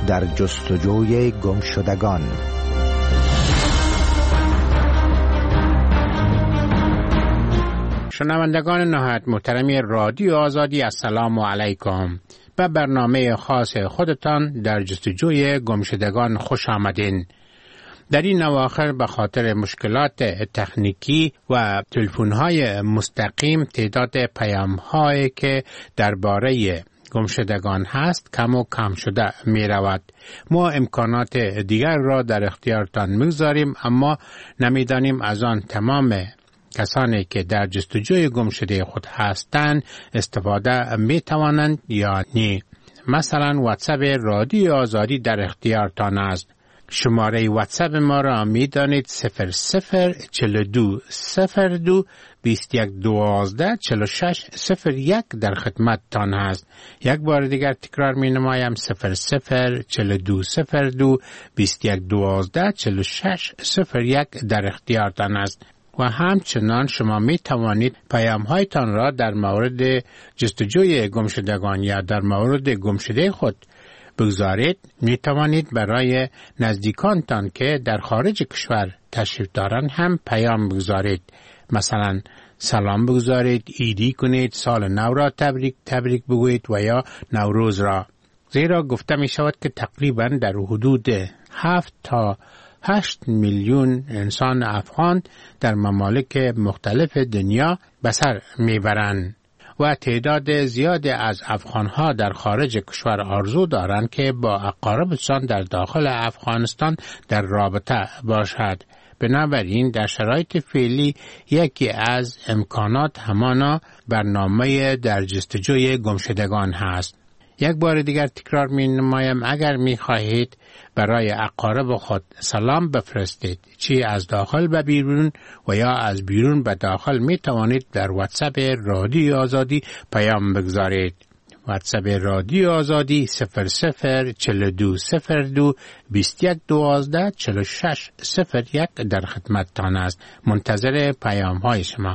در جستجوی گمشدگان. شنوندگان نهایت محترمی رادیو آزادی، السلام علیکم. به برنامه خاص خودتان در جستجوی گمشدگان خوش آمدین. در این اواخر به خاطر مشکلات تکنیکی و تلفن‌های مستقیم تعداد پیام‌هایی که درباره گمشدگان هست کم و کم شده می رود. ما امکانات دیگر را در اختیارتان می‌گذاریم، اما نمی‌دانیم از آن تمام کسانی که در جستجوی گمشده خود هستند استفاده می توانند یا نه. مثلا واتساپ رادیو آزادی در اختیارتان است. شماره واتساپ ما را می دانید 0042 02 2112 4601 در خدمت تان است. یک بار دیگر تکرار می نمایم 0042 02 2112 4601 در اختیارتان است. و همچنان شما می توانید پیام هایتان را در مورد جستجوی گمشدگان یا در مورد گمشده خود بگذارید. می توانید برای نزدیکانتان که در خارج کشور تشریف دارند هم پیام بگذارید. مثلا سلام بگذارید، عیدی کنید، سال نو را تبریک بگویید و یا نوروز را. زیرا گفته می شود که تقریبا در حدود 7 تا 8 میلیون انسان افغان در ممالک مختلف دنیا به سر میبرند و تعداد زیادی از افغانها در خارج کشور آرزو دارند که با اقاربشان در داخل افغانستان در رابطه باشد. بنابراین در شرایط فعلی یکی از امکانات همانا برنامه در جستجوی گمشدگان هست. یک بار دیگر تکرار می نمایم، اگر می خواهید برای اقارب خود سلام بفرستید، چی از داخل به بیرون و یا از بیرون به داخل، می توانید در واتساپ رادیو آزادی پیام بگذارید. واتساپ رادیو آزادی 0042 02 2112 4601 در خدمت تان است. منتظر پیام های شما.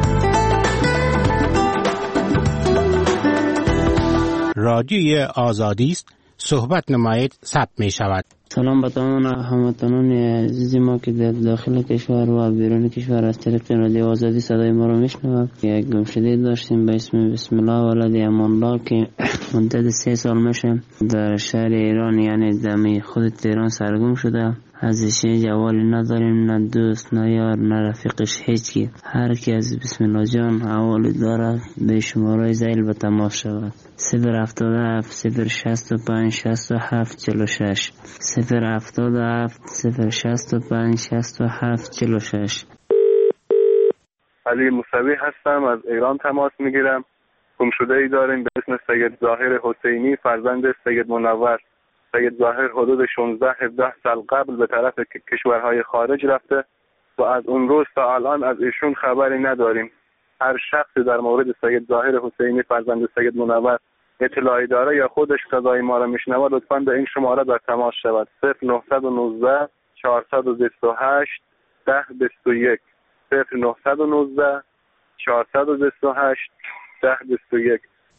رادیوی آزادی است. صحبت نمایید، ثبت می شود. سلام به تمام هموطنان عزیز ما که در داخل کشور و بیرون کشور از طریق رادیو آزادی صدای ما رو میشنوند. یک گمشده داشتیم به اسم بسم الله ولد امان الله که مدت 3 سال میشه در شهر ایران، یعنی دمی خود تهران سرگم شده. ازش جوالی نداریم، نه دوست نه یار نه رفیقش، هیچی. هر کی از بسم الله جان حوالی داره به شماره زیل به تماس شود. 077 065 67 46 077 065 67 46. علی موسوی هستم، از ایران تماس میگیرم. گمشده‌ای داریم به اسم سید ظاهر حسینی، فرزند سید منور. سید ظاهر حدود 16-17 سال قبل به طرف کشورهای خارج رفته و از اون روز تا الان از ایشون خبری نداریم. هر شخصی در مورد سید ظاهر حسینی فرزند سید منور اطلاعی داره یا خودش صدای ما را میشنوه، لطفاً به این شماره در تماس شود. 0919 428 1021 0919 428 1021.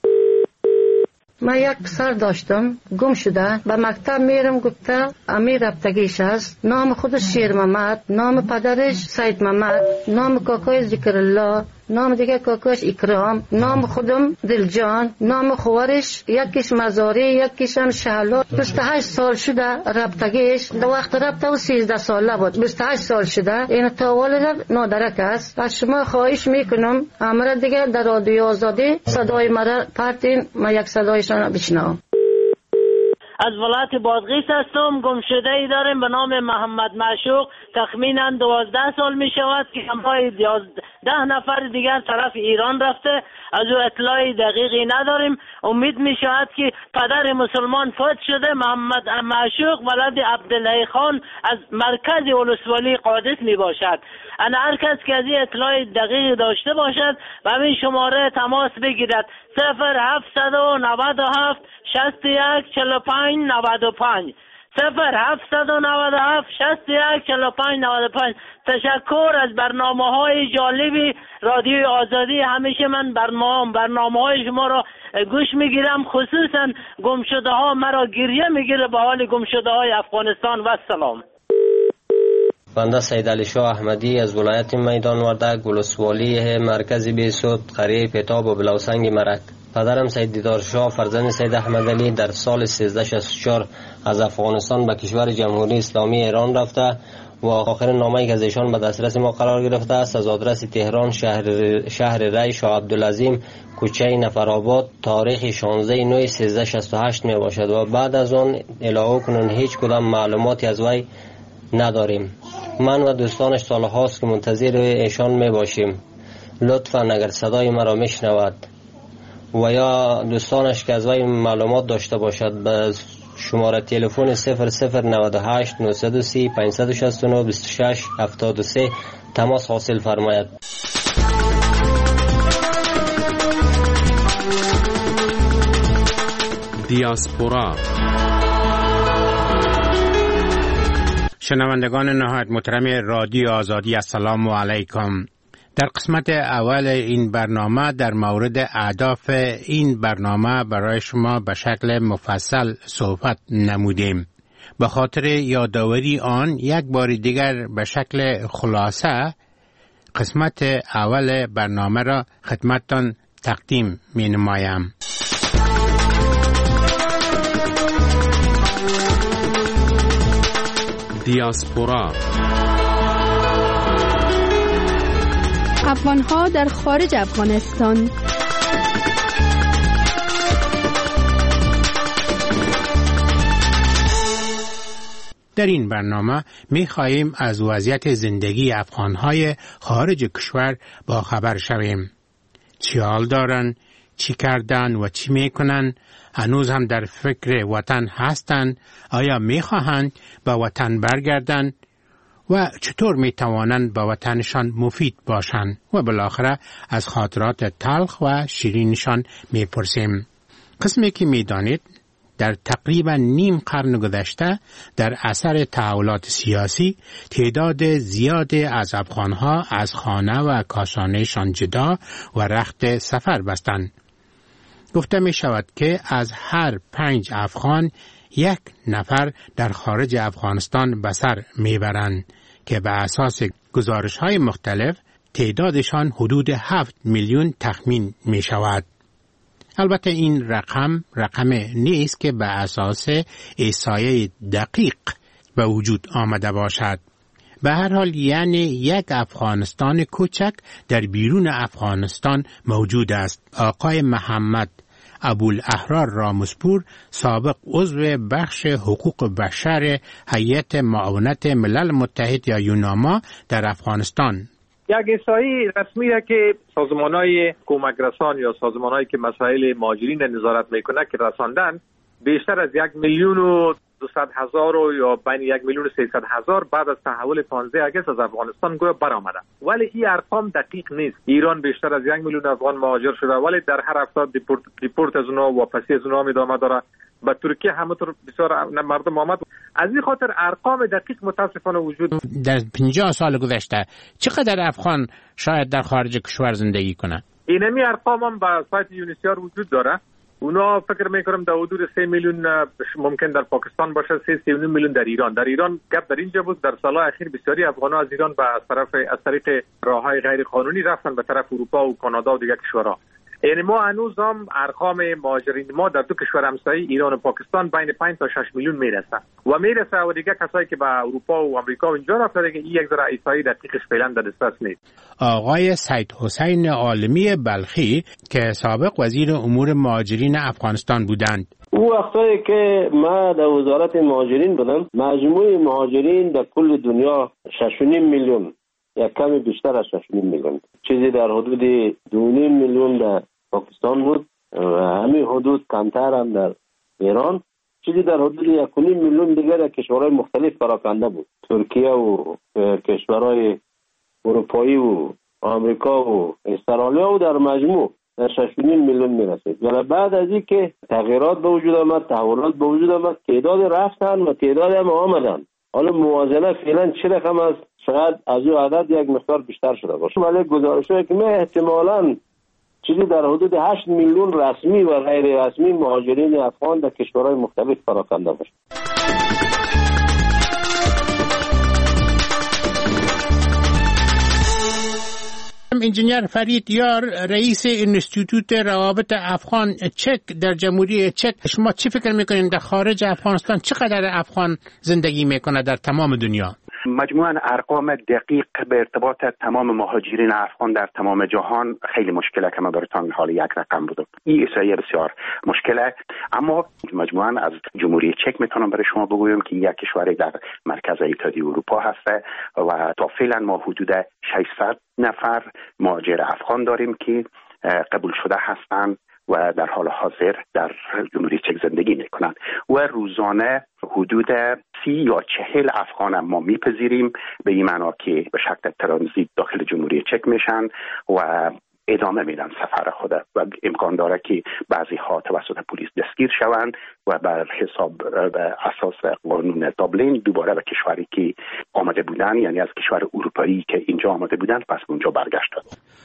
من یک پسر داشتم گم شده، به مکتب میرم، گفته امیر رفتگیش است. نام خودش شیر محمد، نام پدرش سید محمد، نام کاکای ذکر الله، نام دیگه کاکاش اکرام، نام خودم دلجان، نام خوارش یکیش مزاری یکیش هم شهلا. 28 سال شده رفتگیش. در وقت رفته و 13 ساله بود. 28 سال شده. این تا والد نادرک است. از شما خواهش میکنم امر دیگه در رادیو آزادی صدای مرا پرتین، ما یک صدایشان بشنوم. از ولایت بادغیس هستم. گمشده‌ای داریم به نام محمد معشوق. تخمینا 12 سال می شود که همراه 10 نفر دیگر طرف ایران رفته. از او اطلاعی دقیقی نداریم. امید می شود که پدر مسلمان فوت شده. محمد معشوق ولد عبدالله خان از مرکز ولسوالی قادس می باشد. انا هر کس که از این اطلاع دقیق داشته باشد و همین شماره تماس بگیرد. 0797 61 45 95 0797 61 45 95. تشکر از برنامه‌های جالبی رادیو آزادی. همیشه من برنامه‌های شما را گوش میگیرم، خصوصا گمشده ها مرا گریه میگیره به حال گمشده های افغانستان. و سلام. بنده سید علی شاه احمدی از ولایت میدان وردک، ولسوالی مرکز بیسود، قریه پتاب و بلاوسنگ مرک. پدرم سید دیدار شاه فرزند سید احمد علی در سال 1364 از افغانستان به کشور جمهوری اسلامی ایران رفته و آخر نامه‌ای که از ایشان به دسترس ما قرار گرفته است از آدرس تهران شهر ری شاه عبدالعظیم کوچه نفرآباد تاریخ 16/9/1368 می باشد و بعد از آن الهو کنون هیچ کدام معلوماتی از وی نداریم. من و دوستانش سالهاست که منتظر ایشان می باشیم. لطفاً اگر صدای مرا میشنود و یا دوستانش که از وی معلومات داشته باشد به شماره تلفن 0098 930 569 26 73 تماس حاصل فرماید. دیاسپورا. شنوندگان نهایت محترم رادیو آزادی، السلام علیکم. در قسمت اول این برنامه در مورد اهداف این برنامه برای شما به شکل مفصل صحبت نمودیم. به خاطر یادآوری آن یک بار دیگر به شکل خلاصه قسمت اول برنامه را خدمتتان تقدیم می نمایم. دیاسپورا. افغان‌ها در خارج افغانستان. در این برنامه می‌خواهیم از وضعیت زندگی افغان‌های خارج کشور با خبر شویم. چی حال دارن، چی کردن و چی میکنن، هنوز هم در فکر وطن هستند، آیا میخواهند به وطن برگردن و چطور میتوانند به وطنشان مفید باشند و بالاخره از خاطرات تلخ و شیرینشان میپرسیم. قسمی که میدانید در تقریبا نیم قرن گذشته در اثر تحولات سیاسی تعداد زیادی از افغانها از خانه و کاشانهشان جدا و رخت سفر بستند. گفته می شود که از هر 5 افغان 1 نفر در خارج افغانستان به سر می برند که به اساس گزارش های مختلف تعدادشان حدود 7 میلیون تخمین می شود. البته این رقم نیست که به اساس احصایه دقیق به وجود آمده باشد. به هر حال یعنی یک افغانستان کوچک در بیرون افغانستان موجود است. آقای محمد ابوالاحرار رامسپور، سابق عضو بخش حقوق بشر هیئت معاونت ملل متحد یا یوناما در افغانستان، یک احصایی رسمی را که سازمان‌های کمک رسان یا سازمان‌هایی که مسائل مهاجرین نظارت میکنه که رساندن، بیشتر از 1,200,000 یا بین 1,300,000 بعد از تحول 15 اگست از افغانستان گویا برآمده. ولی این ارقام دقیق نیست. ایران بیشتر از 1 میلیون افغان مهاجر شده ولی در هر هفته دیپورت از اونها واپسی از اونها ادامه داره. به ترکیه همونطور بسیار مردم آمد. از این خاطر ارقام دقیق متاسفانه وجود در 50 سال گذشته چقدر افغان شاید در خارج کشور زندگی کنه؟ اینمی ارقام هم به سایت یونیسیار وجود داره. اونا فکر میکنم در حدود 3 میلیون ممکن در پاکستان باشه، 3.9 میلیون در ایران. در ایران گپ در اینجا بود در سالهای اخیر بسیاری افغان‌ها از ایران از طریق راههای غیر قانونی رفتن به طرف اروپا و کانادا و دیگر کشورها. یعنی ما هنوز هم ارقام مهاجرین ما در دو کشور همسایه ایران و پاکستان بین 5 تا 6 میلیون میرسه و دیگه کسایی که به اروپا و آمریکا و اینجا رفتن که این یک ذره احصایی دقیقش فعلا در دسترس نیست. آقای سید حسین عالمی بلخی که سابق وزیر امور مهاجرین افغانستان بودند، او وقتایی که ما در وزارت مهاجرین بودم، مجموع مهاجرین در کل دنیا 6.5 میلیون، یک کمی بیشتر از 6.5 میلیون، چیزی در حدود 2.5 میلیون در پاکستان بود و همین حدود کمتر هم در ایران، چیزی در حدود 1.5 میلیون دیگر کشورهای مختلف پراکنده بود، ترکیه و کشورهای اروپایی و آمریکا و استرالیا و در مجموع در 6.5 میلیون میرسید. ولی بعد از این که تغییرات به وجود آمد، تحولات به وجود آمد، تعداد رفتن و تعداد هم آمدن. حالا موازنه فعلا چه رقم است؟ شاید از این عدد یک مقدار بیشتر شده باشه. ولی گزارش‌هایی که احتمالاً چیزی در حدود 8 میلیون رسمی و غیر رسمی مهاجرین افغان در کشورهای مختلف پراکنده باشه. انجینیر فرید یار، رئیس انستیتوت روابط افغان چک در جمهوری چک، شما چی فکر میکنید در خارج افغانستان چقدر افغان زندگی میکنه در تمام دنیا؟ مجموعاً ارقام دقیق به ارتباط تمام مهاجرین افغان در تمام جهان خیلی مشکله که ما براتون حال یک رقم بودم. این احصایه بسیار مشکله، اما مجموعاً از جمهوری چک میتونم برای شما بگویم که یک کشوری در مرکز اتحادیه اروپا هست و تا فعلا ما حدود 600 نفر مهاجر افغان داریم که قبول شده هستند و در حال حاضر در جمهوری چک زندگی میکنند و روزانه حدود 30 یا 40 افغان ما میپذیریم، به این معنا که به شکل ترانزیت داخل جمهوری چک میشن و ادامه میدن سفر خود و امکان داره که بعضی ها توسط پلیس دستگیر شوند و بر حساب به اساس قانون دابلین دوباره به کشوری که آمده بودن، یعنی از کشور اروپایی که اینجا آمده بودن، پس اونجا برگشتن.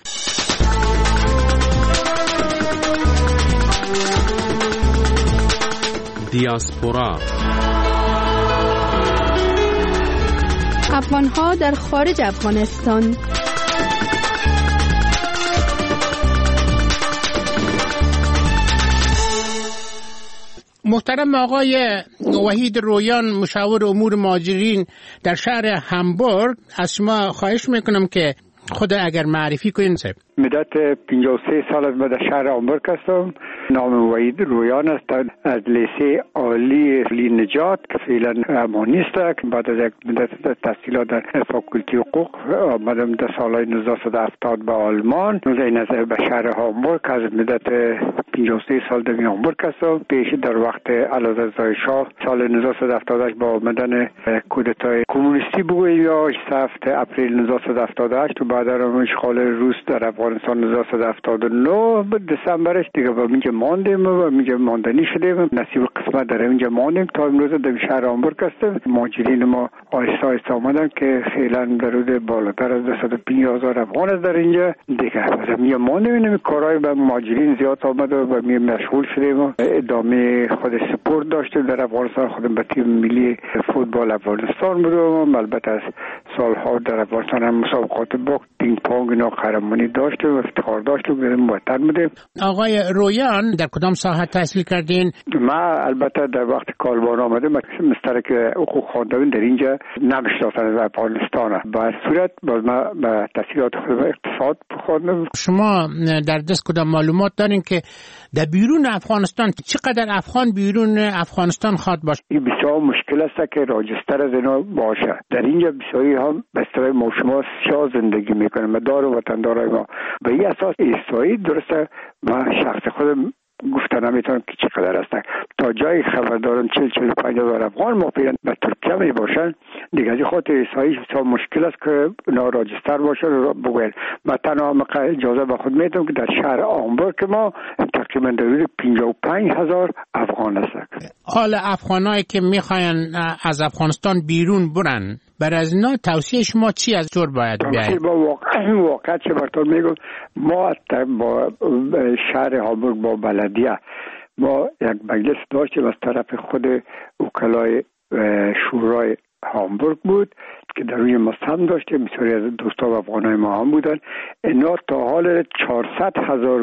دیاسپورا افغان‌ها در خارج افغانستان. محترم آقای وحید رویان، مشاور امور مهاجرین در شهر همبورگ، از شما خواهش میکنم که خود اگر معرفی کنین. مدت 53 سال از در شهر همبورگ هستم. نام وحید رویان است. از لیسه عالی نجات که فعلا اما نیست، بعد از یک مدت تحصیلات در فاکولتی حقوق آمدم در سالهای 1970 به آلمان. این از به شهر همبورگ از مدت 53 سال در همبورگ هستم. پیش در وقت علازرزای شاه سال 1978 با آمدن کودتای کمونیستی بگوییم یا 7 اپریل 1978 و بعد از اشغال روس در افغانستان 1979 دسامبرش دیگه با اینجا ماندیم و اینجا ماندنی شدیم. نصیب قسمت در اینجا ماندیم تا امروز در شهر همبورگ هستیم. مهاجرین ما آهسته آهسته آمدن که فعلا در حدود بالاتر از 250,000 افغان است در اینجا دیگه. اینجا ماندیم، این کارهای به مهاجرین زیاد آمده و می مشغول شدیم و ادامه خود سپورت داشتیم در افغانستان. خودم به تیم ملی فوتبال افغانستان بودم. البته از سالها در افغانستان هم مسابقات باخت، پینگ پونگ اینا قهرمانی داشتیم و افتخار داشتیم که وطن بودیم. آقای رویان در کدام ساحه تحصیل کردین؟ ما البته در وقت کالبان آمدم مشترک حقوق خواندم در اینجا نمیشناختن از افغانستان. به صورت باز ما به تحصیلات خود اقتصاد خواندم. شما در دست کدام معلومات دارین که در بیرون افغانستان چقدر افغان بیرون افغانستان خواد باشه؟ این بسیار مشکل است که راجستر از اینا باشه. در اینجا بسیاری هم به اصطلاح ما شما سیاه زندگی میکنه، مدار و وطندارای ما به این اساس ایستایی درسته. ما شخص خودم گفتن نمیتونم که چقدر هستن. تا جای خبر دارم 40-45,000 افغان موقعا به ترکیه می باشن دیگه. از خاطر ایستایی بسیار مشکل است که اونا راجستر باشه رو بگوین. من تنها اجازه به خود میدم که در شهر همبورگ که ما تقریبا در حدود 55,000 افغان هستن. حال افغانایی که میخواین از افغانستان بیرون برن، بر از اینا توصیه شما چی از طور باید بیاید؟ با واقعا چه براتون میگم، ما با شهر همبورگ با بلدیه ما یک مجلس داشتیم از طرف خود وکلای شورای همبورگ بود که در روی مستم داشتیم. بسیاری از دوستا و افغانای ما هم بودن. اینا تا حال 400,000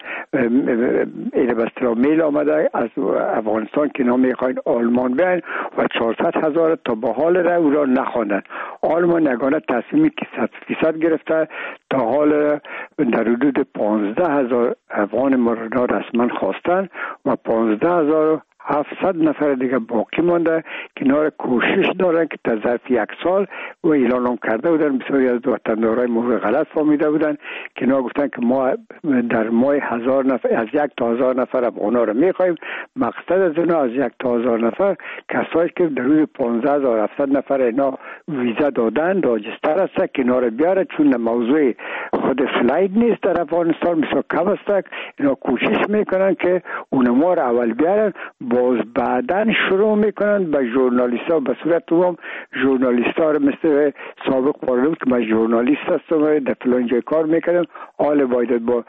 میل آمده از افغانستان که اینا میخواین آلمان بیاین و 400,000 تا به حال را او را نخواندن. آلمان یگانه تصمیمی که 100% گرفته تا حال در حدود 15,000 افغان ما را رسما خواستن و 15,000 700 نفر دیگه باقی مانده که اینا کوشش دارن که تا ظرف 1 سال و اعلان کرده بودن. بسیاری از وطندارای ما غلط فهمیده بودن که اینا گفتن که ما در ماه 1000 نفر از 1 تا 1000 نفر افغانا رو میخوایم. مقصد از اینا از 1 تا 1000 نفر کسایی که در روز 15700 نفر اینا ویزا دادن راجستر هست که اینا رو بیاره، چون موضوع خود فلاید نیست در افغانستان بسیار کم است. اینا کوشش میکنن که اونما رو اول بیارن، باز بعدن شروع میکنن به ژورنالیست ها به صورت عموم ژورنالیست ها رو مثل سابق پارلمان که من ژورنالیست هستم در فلان جای کار میکنم، حال باید با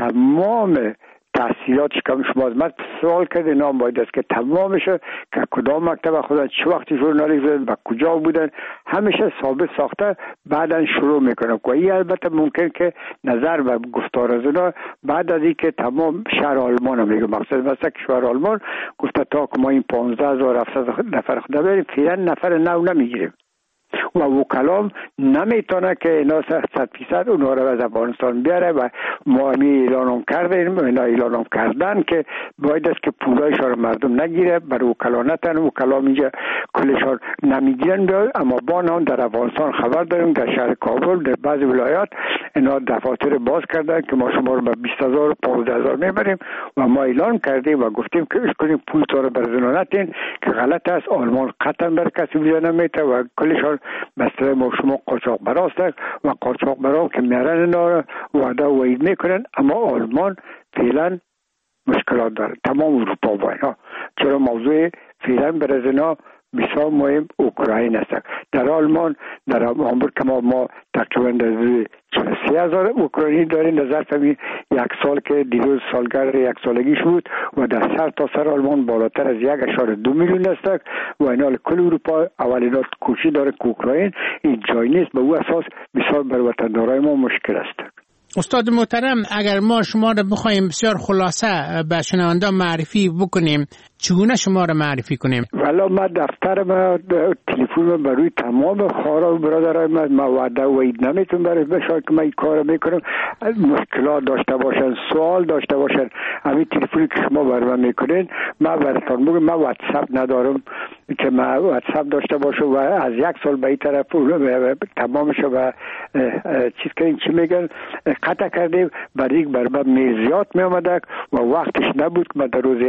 تمام تحصیلات که شما از من سوال کرده نام باید است که تمام بشه که کدام مکتب خودن چه وقتی ژورنالیست بودن و کجا بودن همیشه ثابت ساخته بعدن شروع میکنه. که این البته ممکن که نظر و گفتار از اونا بعد از اینکه تمام شهر آلمان میگه مقصد مثلا که شهر آلمان گفته تا که ما این 15700 نفر خدا بریم فعلا نفر نو نمیگیریم و وکلام نمیتونه که اینا 100% اونها رو از افغانستان بیاره و ما اعلان کردیم اینا اعلان کردن که باید است که پولایش رو مردم نگیره بر وکلا نتن. وکلام اینجا کلشان نمیگیرن اما با نام در افغانستان خبر داریم در شهر کابل در بعض ولایات اینا دفاتر باز کردن که ما شما رو به 20000 و 15000 میبریم و ما اعلان کردیم و گفتیم که اش کنیم پول تو رو برزنو نتین که غلط است. آلمان قطعا بر کسی ویزا نمیده و کلشان مثلا ما شما قاچاق براست و قاچاق برا که میارن اینا وعده و وعید میکنن اما آلمان فعلا مشکلات داره تمام اروپا با اینا، چرا موضوع فعلا برای اینا بسیار مهم اوکراین است. در آلمان در هامبورگ که ما تقریبا 43,000 اوکراینی داریم در ظرف 1 سال که دیروز سالگرد 1 سالگیش بود و در سر تا سر آلمان بالاتر از 1.2 میلیون است و اینا کل اروپا اولینا کوشش داره که اوکراین این جای نیست. به او اساس بسیار بر وطندارای ما مشکل است. استاد محترم اگر ما شما رو بخوایم بسیار خلاصه به شنونده معرفی بکنیم چگونه شما رو معرفی کنیم؟ والا ما دفتر ما تلفن برای تمام خارا و برادرای ما وعده و عید نمیتون برای بشار که ما این کار میکنم. مشکلات داشته باشن سوال داشته باشن همین تلفنی که شما برای من میکنین ما براتون بگم ما واتساپ ندارم که ما واتساپ داشته باشه و از 1 سال به این طرف تمامش و چیز که این چی میگن قطع کردیم برای بر میزیات می آمده و وقتش نبود که من در روز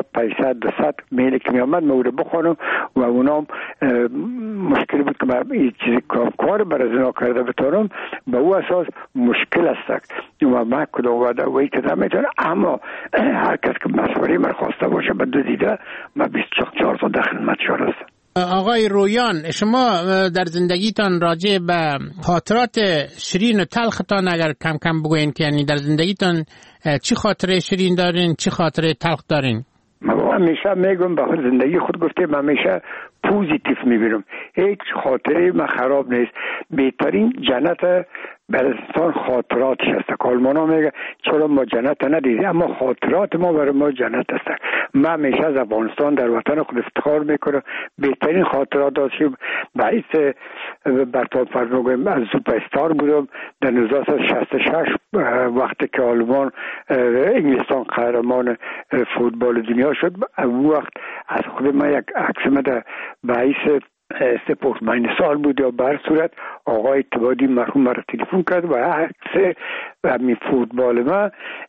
1500 میلی که می آمد ما رو بخونم و اونام مشکل بود که من این چیزی کار برای زنا کرده بتانم به او اساس مشکل است و من کدام وعده و این که نمیتونم اما هر کس که مشوره من خواسته باشه به 2 دیده من 24 ساعت در خدمت شما هستم. آقای رویان شما در زندگیتان راجع به خاطرات شیرین و تلختان اگر کم کم بگوین که یعنی در زندگیتان چی خاطره شیرین دارین چی خاطره تلخ دارین؟ من همیشه میگم به زندگی خود گفتم همیشه پوزیتیو میبینم، هیچ خاطره من خراب نیست. بهترین جنت برای انسان خاطراتش است. کالمانا میگه چرا ما جنت ندیدیم اما خاطرات ما برای ما جنت است. من همیشه از افغانستان در وطن خود افتخار میکنم. بهترین خاطرات داشتیم باعث برطاب فرموگم از سوپر استار بودم در 1966 وقتی که آلمان انگلستان قهرمان فوتبال دنیا شد. اون وقت از خود من یک عکس در باعث سپورت ماین سال بود یا بر صورت آقای اتبادی مرحوم مرا تلفن کرد و عکس همین فوتبال ما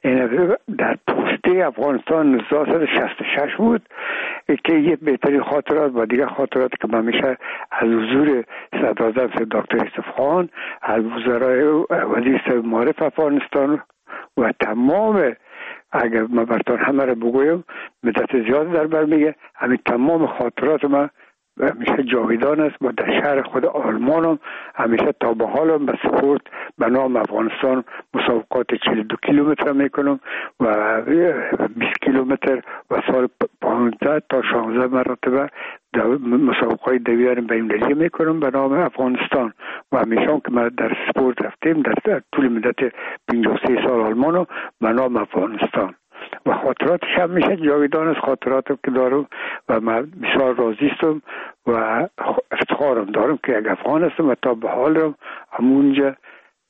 در پوسته افغانستان 1966 بود که یه بهترین خاطرات و دیگه خاطرات که من میشه از حضور صدراعظم دکتر یوسف خان از وزرای وزیر معارف افغانستان و تمام اگر من براتون همه رو بگویم مدت زیاد در بر میگه همین تمام خاطرات من همیشه جاویدان است و در شهر خود آلمان هم همیشه تا به حال به سپورت به نام افغانستان مسابقات 42 کیلومتر میکنم و 20 کیلومتر و سال 15 تا 16 مرتبه مسابقات دویار بین‌المللی میکنم به نام افغانستان و همیشه که ما در سپورت رفتیم در طول مدت 53 سال آلمان به نام افغانستان و خاطراتش هم میشه جاویدان از خاطراتم که دارم و من بسیار راضی هستم و افتخارم دارم که یک افغان هستم و تا به حالم همونجا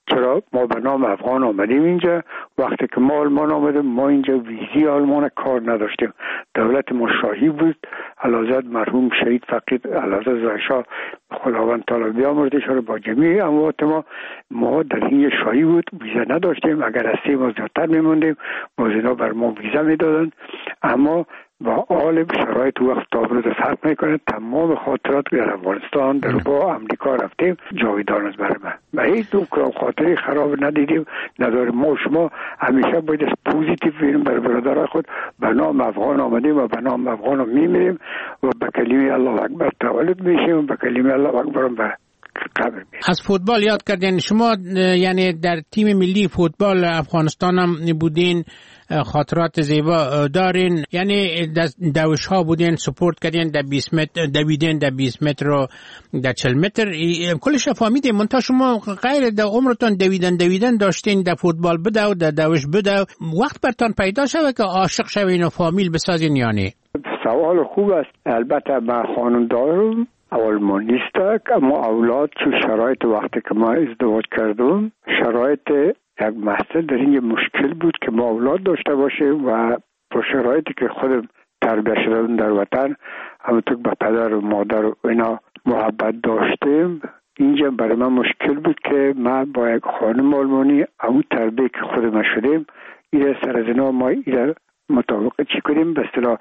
چرا ما به نام افغان آمدیم اینجا. وقتی که ما آلمان آمدیم ما اینجا ویزی آلمان کار نداشتیم. دولت ما شاهی بود. علازد مرحوم شهید فقید علازد زایشاه خداوند تعالی بیامرزش رو با جمیع اموات ما در این شاهی بود. ویزا نداشتیم. اگر از 3 ماه زیادتر میموندیم باز اینا بر ما ویزا میدادن. اما با حال شرایط وقت تا امروز فرق میکنه. تمام خاطرات در افغانستان در با امریکا رفتیم جاویدان است برای من و هیچ دو خاطری خراب ندیدیم نداریم. ما شما همیشه باید پوزیتیو بینیم برای برادرای خود. به نام افغان آمدیم و به نام افغان میمیریم و به کلمه الله اکبر تولد میشیم و به کلمه الله اکبر به قبر میشیم. از فوتبال یاد کردین شما، یعنی در تیم ملی فوتبال افغانستان هم بودین، خاطرات زیبا دارین، یعنی دوش ها بودین، سپورت کردین، در 20 متر دویدین، در 20 متر و در 40 متر کلش فهمیدین. منتها شما غیر در عمرتون دویدن داشتین، در فوتبال بدو، در دوش بدو، وقت برتان پیدا شوه که عاشق شوین و فامیل بسازین یعنی؟ سوال خوب است. البته من خانم دارم آلمانیست، اما اولاد چه شرایط وقتی که ما ازدواج کردم شرایط یک مسئله در این مشکل بود که ما اولاد داشته باشیم و با شرایطی که خودم تربیت شدم در وطن همونطور به پدر و مادر و اینا محبت داشتیم. اینجا برای من مشکل بود که من با یک خانم آلمانی همون تربیت که خودم شدیم این سر از اینا ما این مطابق چی کنیم به اصطلاح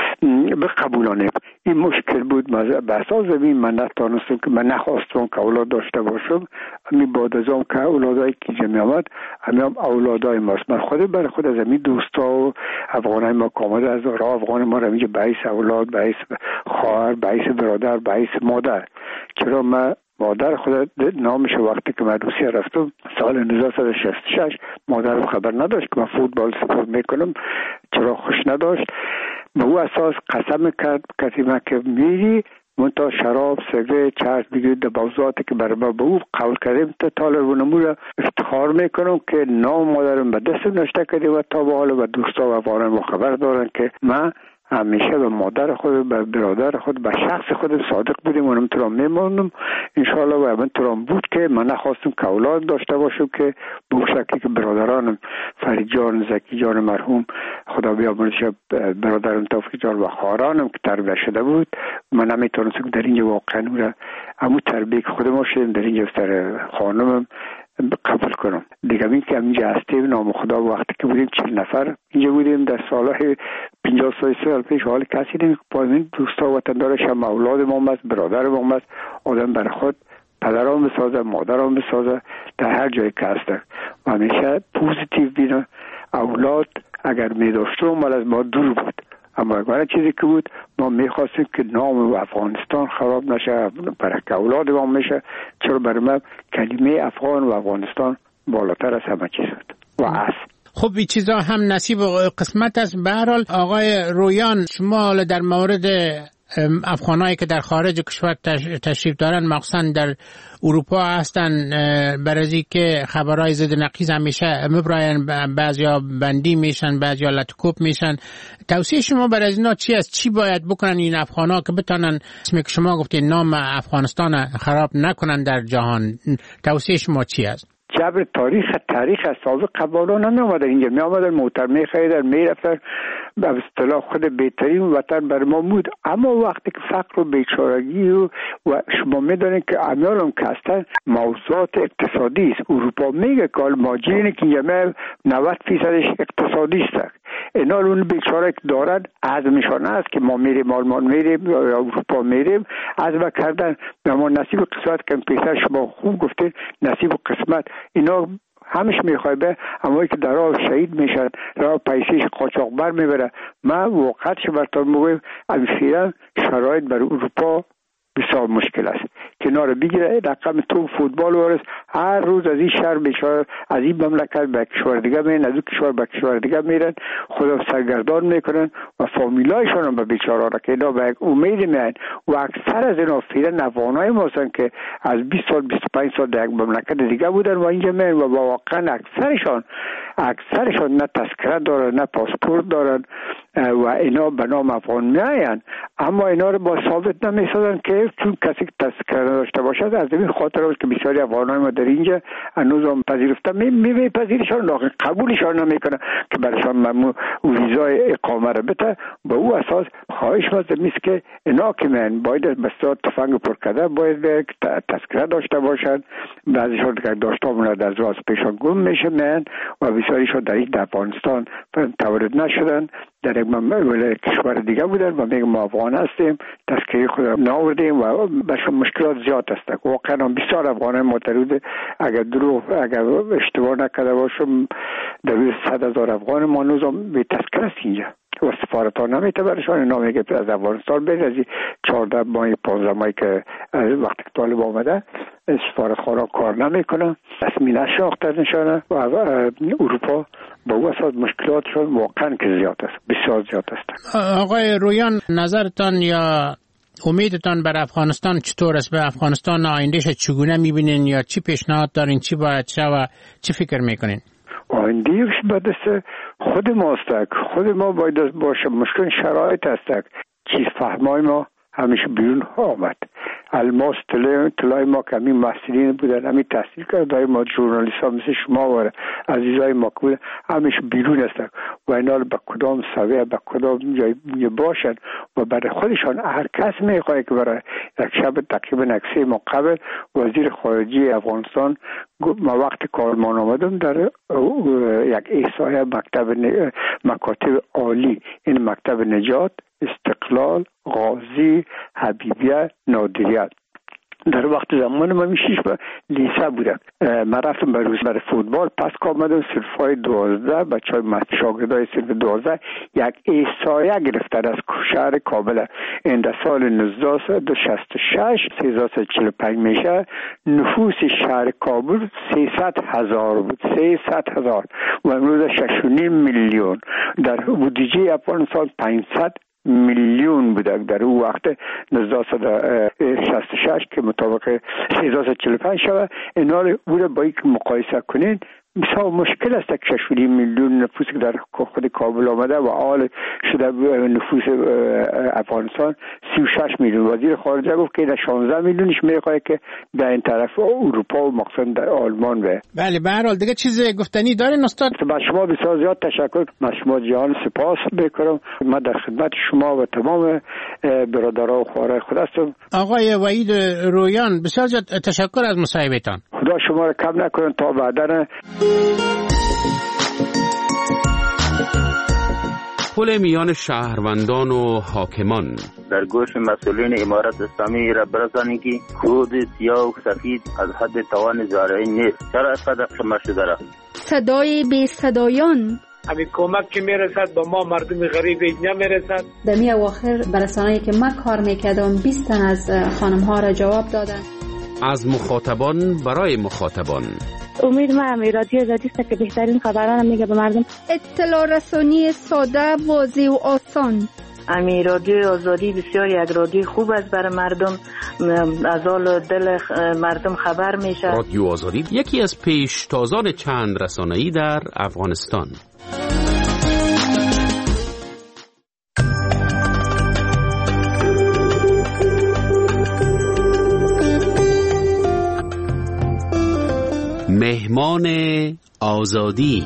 بقبولانیم. این مشکل بود. به اساس زمین من نتانستم که من نخواستم که اولاد داشته باشم. امی بعد از اون که اولادایی که جمعی آمد امی هم اولادای ماست. من خود برای خود از امی دوستا و افغانای ما که آمده از راه افغان ما رو به حیث اولاد، به حیث خواهر، به حیث برادر، به حیث مادر. چرا من مادر خود نامش وقتی که من روسیه رفتم سال 1966 مادرم خبر نداشت که من فوتبال سپورت میکنم. چرا خوش نداشت. به او اساس قسم کرد کسی من که میری منتها شراب سگره چرس بگید در موضوعاتی که برای ما به او قول کردیم تا طالب و نمور افتخار میکنم که نام مادرم به دست نشته کردیم و تا به حال و دوستا و افغانان خبر دارن که من همیشه به مادر خود، به برادر خود، به شخص خود صادق بودیم و همینطور میمونم انشاءالله. و همینطور بود که من نخواستم که اولاد داشته باشم که به شکلی که برادرانم فرید جان، زکی جان مرحوم خدا بیامرزش، برادرم توفیق جان و خواهرانم که تربیت شده بود من نمیتونستم که در اینجا واقعا همون تربیت که خودم شدیم در اینجا سر خانمم قبول کنم. دیگه این که اینجا هستیم نام خدا وقتی که بودیم 40 نفر اینجا بودیم در سالهای 50 سال پیش حال کسی نمی که پایین دوستا و وطندارش هم اولاد ما هست، برادر ما هست. آدم برای خود پدران بسازه، مادران بسازه در هر جایی که هستن و همیشه پوزیتیو بینه. اولاد اگر می داشتم مال از ما دور بود، اما اگر چیزی که بود ما میخواستیم که نام افغانستان خراب نشه، برای که اولاد ما میشه. چرا برای من کلمه افغان و افغانستان بالاتر از همه چیز بود و است. خب این چیزا هم نصیب و قسمت است. به هر حال آقای رویان، شما در مورد افغانایی که در خارج کشور تشریف دارن مخصوصا در اروپا هستن برای که خبرهای ضد نقیض همیشه مبراین، بعضیا بندی میشن، بعضیا لطکوب میشن. توصیه شما برای اینا چی است؟ چی باید بکنن این افغانا که بتونن اسمی که شما گفتین نام افغانستان خراب نکنن در جهان؟ توصیه شما چی است؟ جبر تاریخ سابق قبالا نمی آمده اینجا، می آمدن محترمه خیدر می رفتن به اصطلاح خود بهترین وطن بر ما بود. اما وقتی که فقر و بیچارگی و شما می دانید که امیالم که هستن موضوعات اقتصادی است. اروپا میگه که مهاجرینی که اینجا 90% اقتصادی است. اینا اون بیچاره که دارن عزمشان است که ما میریم آلمان میریم یا اروپا میریم عزم کردن به ما نصیب قسمت که پیسر شما خوب گفتید نصیب قسمت اینا همش میخوایبه. اما که در راه شهید میشن، راه پیسیش قاچاقبر میبره. من واقعا براتون میگم فعلا شرایط بر اروپا بسیار مشکل است. کنار بگیره رقم تو فوتبال وارث هر روز از این شهر بیچاره از این مملکت به کشور دیگه میرن، از این کشور به کشور دیگه میرن، خدا سرگردان میکنن و فامیلایشون هم به بیچاره را که اینا به امید میان و اکثر از اینا فعلا افغانای ما هستن که از 20 سال 25 سال در یک مملکت دیگه بودن و اینجا میان و واقعا اکثرشان نه تذکره دارن، نه پاسپورت دارن، و اینا به نام افغان میاین، اما اینا رو با ثابت نمیسازن که چون کسی تذکره داشته باشد. از این خاطر است که بسیاری افغانای ما در اینجا هنوز هم پذیرفته میپذیرشان، لکن قبولشان نمیکنه که برشان ممنوع ویزای اقامه رو بده. به او اساس خواهش مزد میست که اینا که من باید بسیار تفنگ پرکده باید تذکره داشته باشد. بعضیشان که داشته آمونه از راست پیشان گم میشه من و بسیاریشان در این افغانستان تولد نشدن، در یک کشور دیگه بودن و میگم ما افغان هستیم، تذکره خود ناوردیم و برشان مشکلات زیاد است. واقعا بسیار افغانان معترض، اگر اشتباه نکرده باشم در 100,000 افغان ما نوزم به تذکره است اینجا و سفارت ها نمیته برشان. اینا میگه از افغانستان برید، از 14 ماه 15 ماهی که وقتی طالب آمده سفارت خانه کار نمیکنه، رسمی نشناخته نشانه و اروپا با او اساس مشکلاتشون واقعا که زیاد است، بسیار زیاد است. آقای رویان، نظرتان یا امیدتان بر افغانستان چطور است؟ به افغانستان آیندهش چگونه میبینین یا چی پیشنهاد دارین؟ چی باید شه و چی فکر میکنین؟ آیندهش به دست خود ماست، خود ما باید باشه. مشکل شرایط است، چیز فهمای ما همیشه بیرون آمد. الماس طلای ما که همین محصلین بودن، همین تحصیل کرده ما ژورنالیست ها مثل شما و عزیزای ما که بودن همیشه بیرون هستن و اینا رو به کدام سویه به کدام جای باشن و برای خودشان هر کس میخواه که برای یک شب تقریبا اکسی ما قبل وزیر خارجه افغانستان ما وقت کارمان آمدم در یک احصایه مکاتب عالی، این مکتب نجات، استقلال، غازی، حبیبیه، نادریت، در وقت زمان من 6 لیسه بودم. من رفتم برای فوتبال، پس آمدم صرفای 12 بچهای شاگردای صرف 12 یک احصایه گرفتن از شهر کابل. این در سال 1966 345 میشه، نفوس شهر کابل 300,000 بود، 300,000 و امروز 6.5 میلیون. در بودجه افغانستان 500 میلیون بوده در اون وقت 1966 که مطابق 345 شود. اینا رو بوده با یک مقایسه کنین بسیار مشکل است که 6.5 میلیون نفوس که در خود کابل آمده و حال شده نفوس افغانستان 36 میلیون. وزیر خارجه گفت که 16 میلیونش میخواد که در این طرف اروپا و مخصوصا در آلمان به. بله، به هر حال دیگه چیز گفتنی دارین استاد؟ با شما بسیار زیاد تشکر، من شما جهان سپاس میکنم. من در خدمت شما و تمام برادران و خوارای خود هستم. آقای وحید رویان، بسیار زیاد تشکر از مصاحبهتان. خدا شما را کم نکنه تا بعداً. پل میان شهروندان و حاکمان. در گوش مسئولین امارت اسلامی را برسانید که خود سیاه و سفید از حد توان زارعی نیست. چرا اینقدر خمه شده را؟ صدای بی صدایان. همین کمک که میرسد با ما مردم غریب نمیرسد. در می اواخر برسانه‌ای که من کار میکردم 20 تن از خانم ها را جواب دادن. از مخاطبان برای مخاطبان. امید من رادیو آزادی است که بهترین خبران میگه به مردم. اطلاع رسانی ساده، واضح و آسان. امی رادیو آزادی بسیار یک رادیو خوب است برای مردم، از حال دل مردم خبر میشه. رادیو آزادی یکی از پیشتازان چند رسانه‌ای در افغانستان. مهمان آزادی.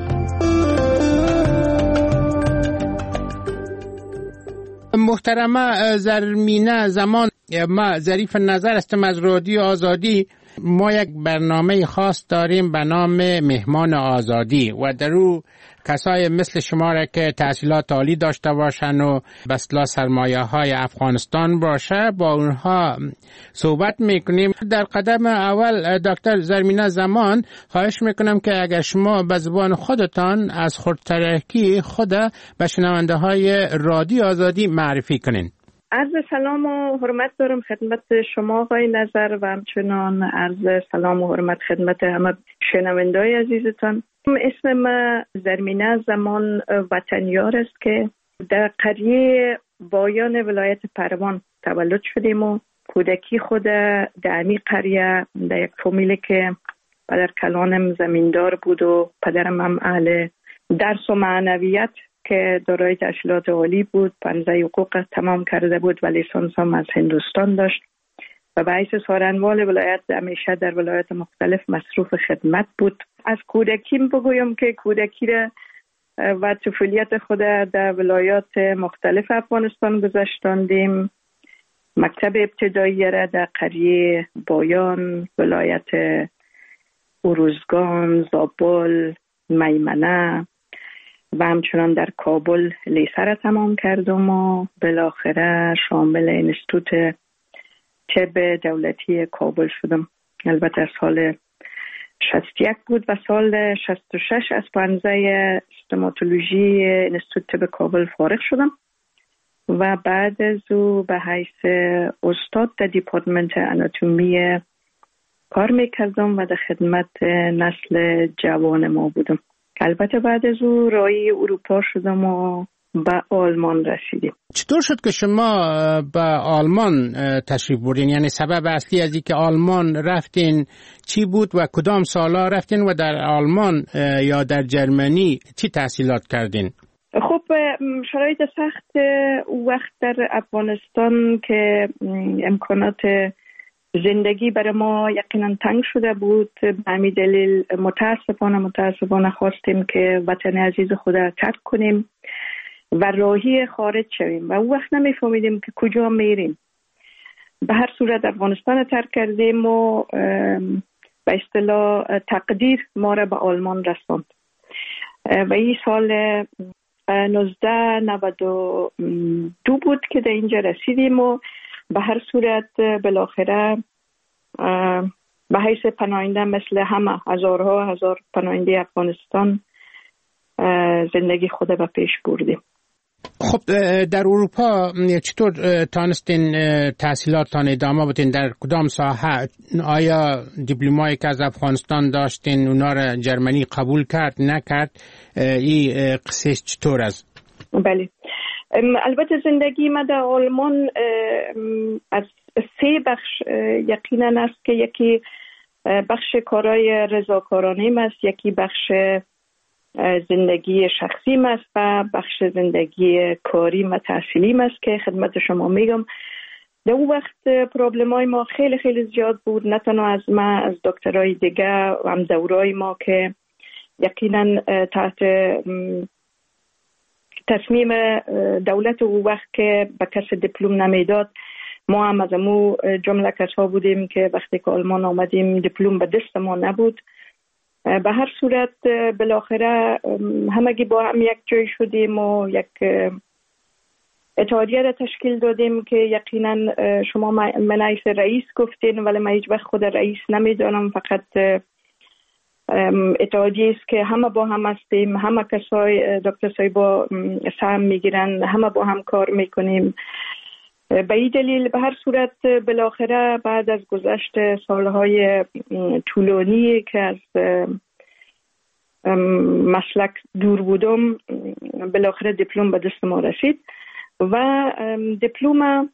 محترمه زرمینه زمان، ما ظریف نظر هستم از رادیو آزادی. ما یک برنامه خاص داریم به نام مهمان آزادی و در او کسای مثل شما را که تحصیلات عالی داشته باشن و به اصطلاح سرمایه های افغانستان باشه با اونها صحبت میکنیم. در قدم اول دکتر زرمینه زمان خواهش میکنم که اگر شما به زبان خودتان از خودترکی خود به شنونده های رادیو آزادی معرفی کنین. عرض سلام و حرمت دارم خدمت شما آقای نظر و همچنان عرض سلام و حرمت خدمت همه شنونده‌های عزیزتان. اسم من زرمینه زمان وطنیار است که در قریه بایان ولایت پروان تولد شدیم و کودکی خود در امی قریه در یک فامیلی که پدر کلانم زمیندار بود و پدرم هم اهل درس و معنویت که دارای تحصیلات عالی بود، پنجه حقوق تمام کرده بود و لیسانس هم از هندوستان داشت و به حیث سارنوال ولایت همیشه در ولایت مختلف مصروف خدمت بود. از کودکیم بگویم که کودکی را و طفولیت خود در ولایات مختلف افغانستان گذشتاندیم. مکتب ابتدایی را در قریه بایان، ولایت اروزگان، زابل، میمنه و همچنان در کابل لیسه را تمام کردم و بالاخره شامل انستیتوت طب دولتی کابل شدم. البته سال 61 بود و سال 66 از پانزه استوماتولوژی انستیتوت طب کابل فارغ شدم و بعد از او به حیث استاد در دیپارتمنت آناتومی کار میکردم و در خدمت نسل جوان ما بودم. البته بعد از او راهی اروپا شدم و به آلمان رسیدیم. چطور شد که شما به آلمان تشریف بردین؟ یعنی سبب اصلی از اینکه آلمان رفتین چی بود و کدام سالا رفتین و در آلمان یا در جرمنی چی تحصیلات کردین؟ خب شرایط سخت وقت در افغانستان که امکانات زندگی برای ما یقینا تنگ شده بود، به همین دلیل متاسفانه خواستیم که وطن عزیز خود را ترک کنیم و راهی خارج شویم و او وقت نمیفهمیدیم که کجا میریم. به هر صورت افغانستان را ترک کردیم و به اصطلاح تقدیر ما را به آلمان رساند و این سال 1992 بود که در اینجا رسیدیم و به هر صورت بالاخره به حیث پناهنده مثل همه هزار پناهنده افغانستان زندگی خود به پیش بردیم. خب در اروپا چطور تانستین تحصیلاتتان ادامه بدین؟ در کدام ساحه؟ آیا دیپلمایی که از افغانستان داشتین اونا را جرمنی قبول کرد نکرد؟ این قصه چطور است؟ بله، البته زندگی ما در آلمان از سه بخش یقینا است که یکی بخش کارهای رضاکارانه است، یکی بخش زندگی شخصی است و بخش زندگی کاری و تحصیلی است که خدمت شما میگم. در اون وقت پروبلمای ما خیلی خیلی زیاد بود، نه تنها از ما، از دکترای دیگه و هم دورای ما که یقینا تحت تصمیم دولت اون وقت که به کس دیپلم نمیداد، ما هم از امو جمله کسا بودیم که وقتی که آلمان آمدیم دیپلم به دست ما نبود. به هر صورت بالاخره همگی با هم یک جای شدیم و یک اتحادیه را تشکیل دادیم که یقینا شما من رئیس گفتین ولی من هیچ وقت خود رئیس نمیدانم، فقط اتحادیه است که همه با هم هستیم، همه کسای دکتر صاحبا سهم میگیرن، همه با هم کار میکنیم. به این دلیل به هر صورت بالاخره بعد از گذشت سالهای طولانی که از مسلک دور بودم، بالاخره دیپلم به دست ما رسید و دیپلم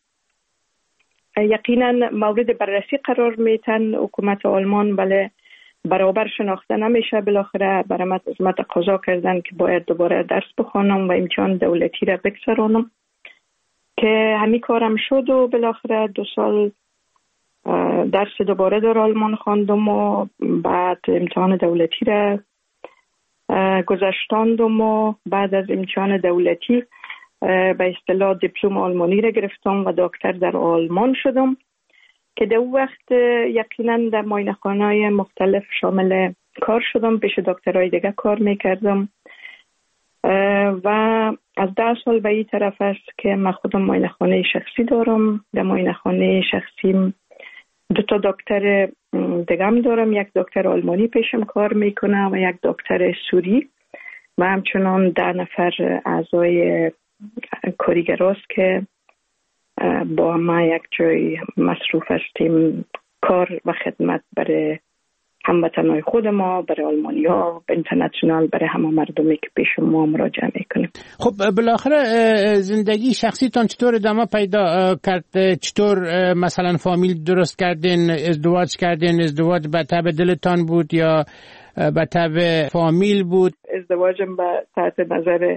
یقینا مورد بررسی قرار میتن حکومت آلمان، ولی برابر شناخته نمیشه. بالاخره برام از من تقاضا کردن که باید دوباره درس بخوانم و امتحان دولتی را بگذرانم که همین کارم شد و بالاخره 2 سال درس دوباره در آلمان خواندم و بعد امتحان دولتی را گذشتاندم و بعد از امتحان دولتی به اصطلاح دیپلم آلمانی را گرفتم و دکتر در آلمان شدم که در اون وقت یقینا در معاینه‌خانه‌های مختلف شامل کار شدم، پیش دکترای دیگه کار میکردم و از 10 سال به این طرف است که من خودم معاینه‌خانه شخصی دارم. در معاینه‌خانه شخصیم 2 دکتر دیگه هم دارم، یک دکتر آلمانی پیشم کار میکنه و یک دکتر سوری و همچنان 10 نفر اعضای کارگراست که با ما یک جای مصروف هستیم کار و خدمت برای هموطنهای خود ما، برای آلمانی ها، اینترنشنال، برای همه مردمی که پیش ما مراجعه میکنیم. خب بالاخره زندگی شخصیتان چطور ادامه پیدا کرد؟ چطور مثلا فامیل درست کردین، ازدواج کردین؟ ازدواج به تبع دلتان بود یا به تبع فامیل بود؟ ازدواجم به تحت نظر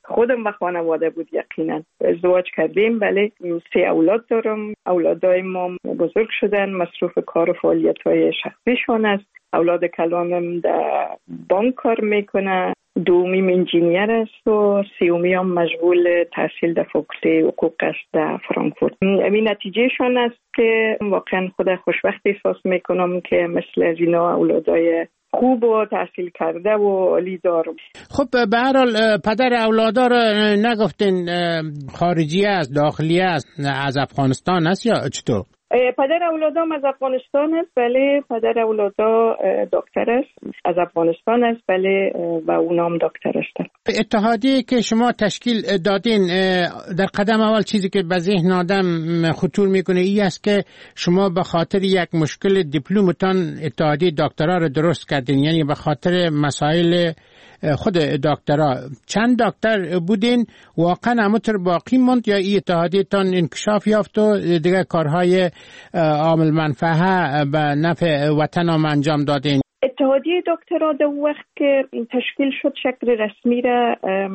خودم و خانواده بود. یقینا ازدواج کردیم، بله 3 اولاد دارم. اولادای ما بزرگ شدن، مصروف کار و فعالیت‌های شخصیشون است. اولاد کلانم در بانک کار میکنه، دومیم انجینیر است و سیومی هم مشغول تحصیل در فاکولته حقوق است در فرانکفورت. این نتیجهشان است که واقعا خود خوشبخت احساس میکنم که مثل از اینا اولادای خوب و تحصیل کرده و عالی دارم. خب به هر حال پدر اولادا رو نگفتین خارجی است، داخلی است، از افغانستان است یا چطور؟ پدر اولادام از افغانستان است، بله. پدر اولادا دکتر است، از افغانستان است، بله، و اونام دکتر هستند. اتحادیه که شما تشکیل دادین، در قدم اول چیزی که به ذهن آدم خطور میکنه این است که شما به خاطر یک مشکل دیپلمتان اتحادیه دکترا رو درست کردین، یعنی به خاطر مسائل خود دکترا. چند دکتر بودین؟ واقعا همونطور باقی موند یا این اتحادیه تان انکشاف یافت و دیگه کارهای عامل منفعه به نفع وطن هم انجام دادین؟ اتحادیه دکترا در وقت که تشکیل شد شکل رسمی را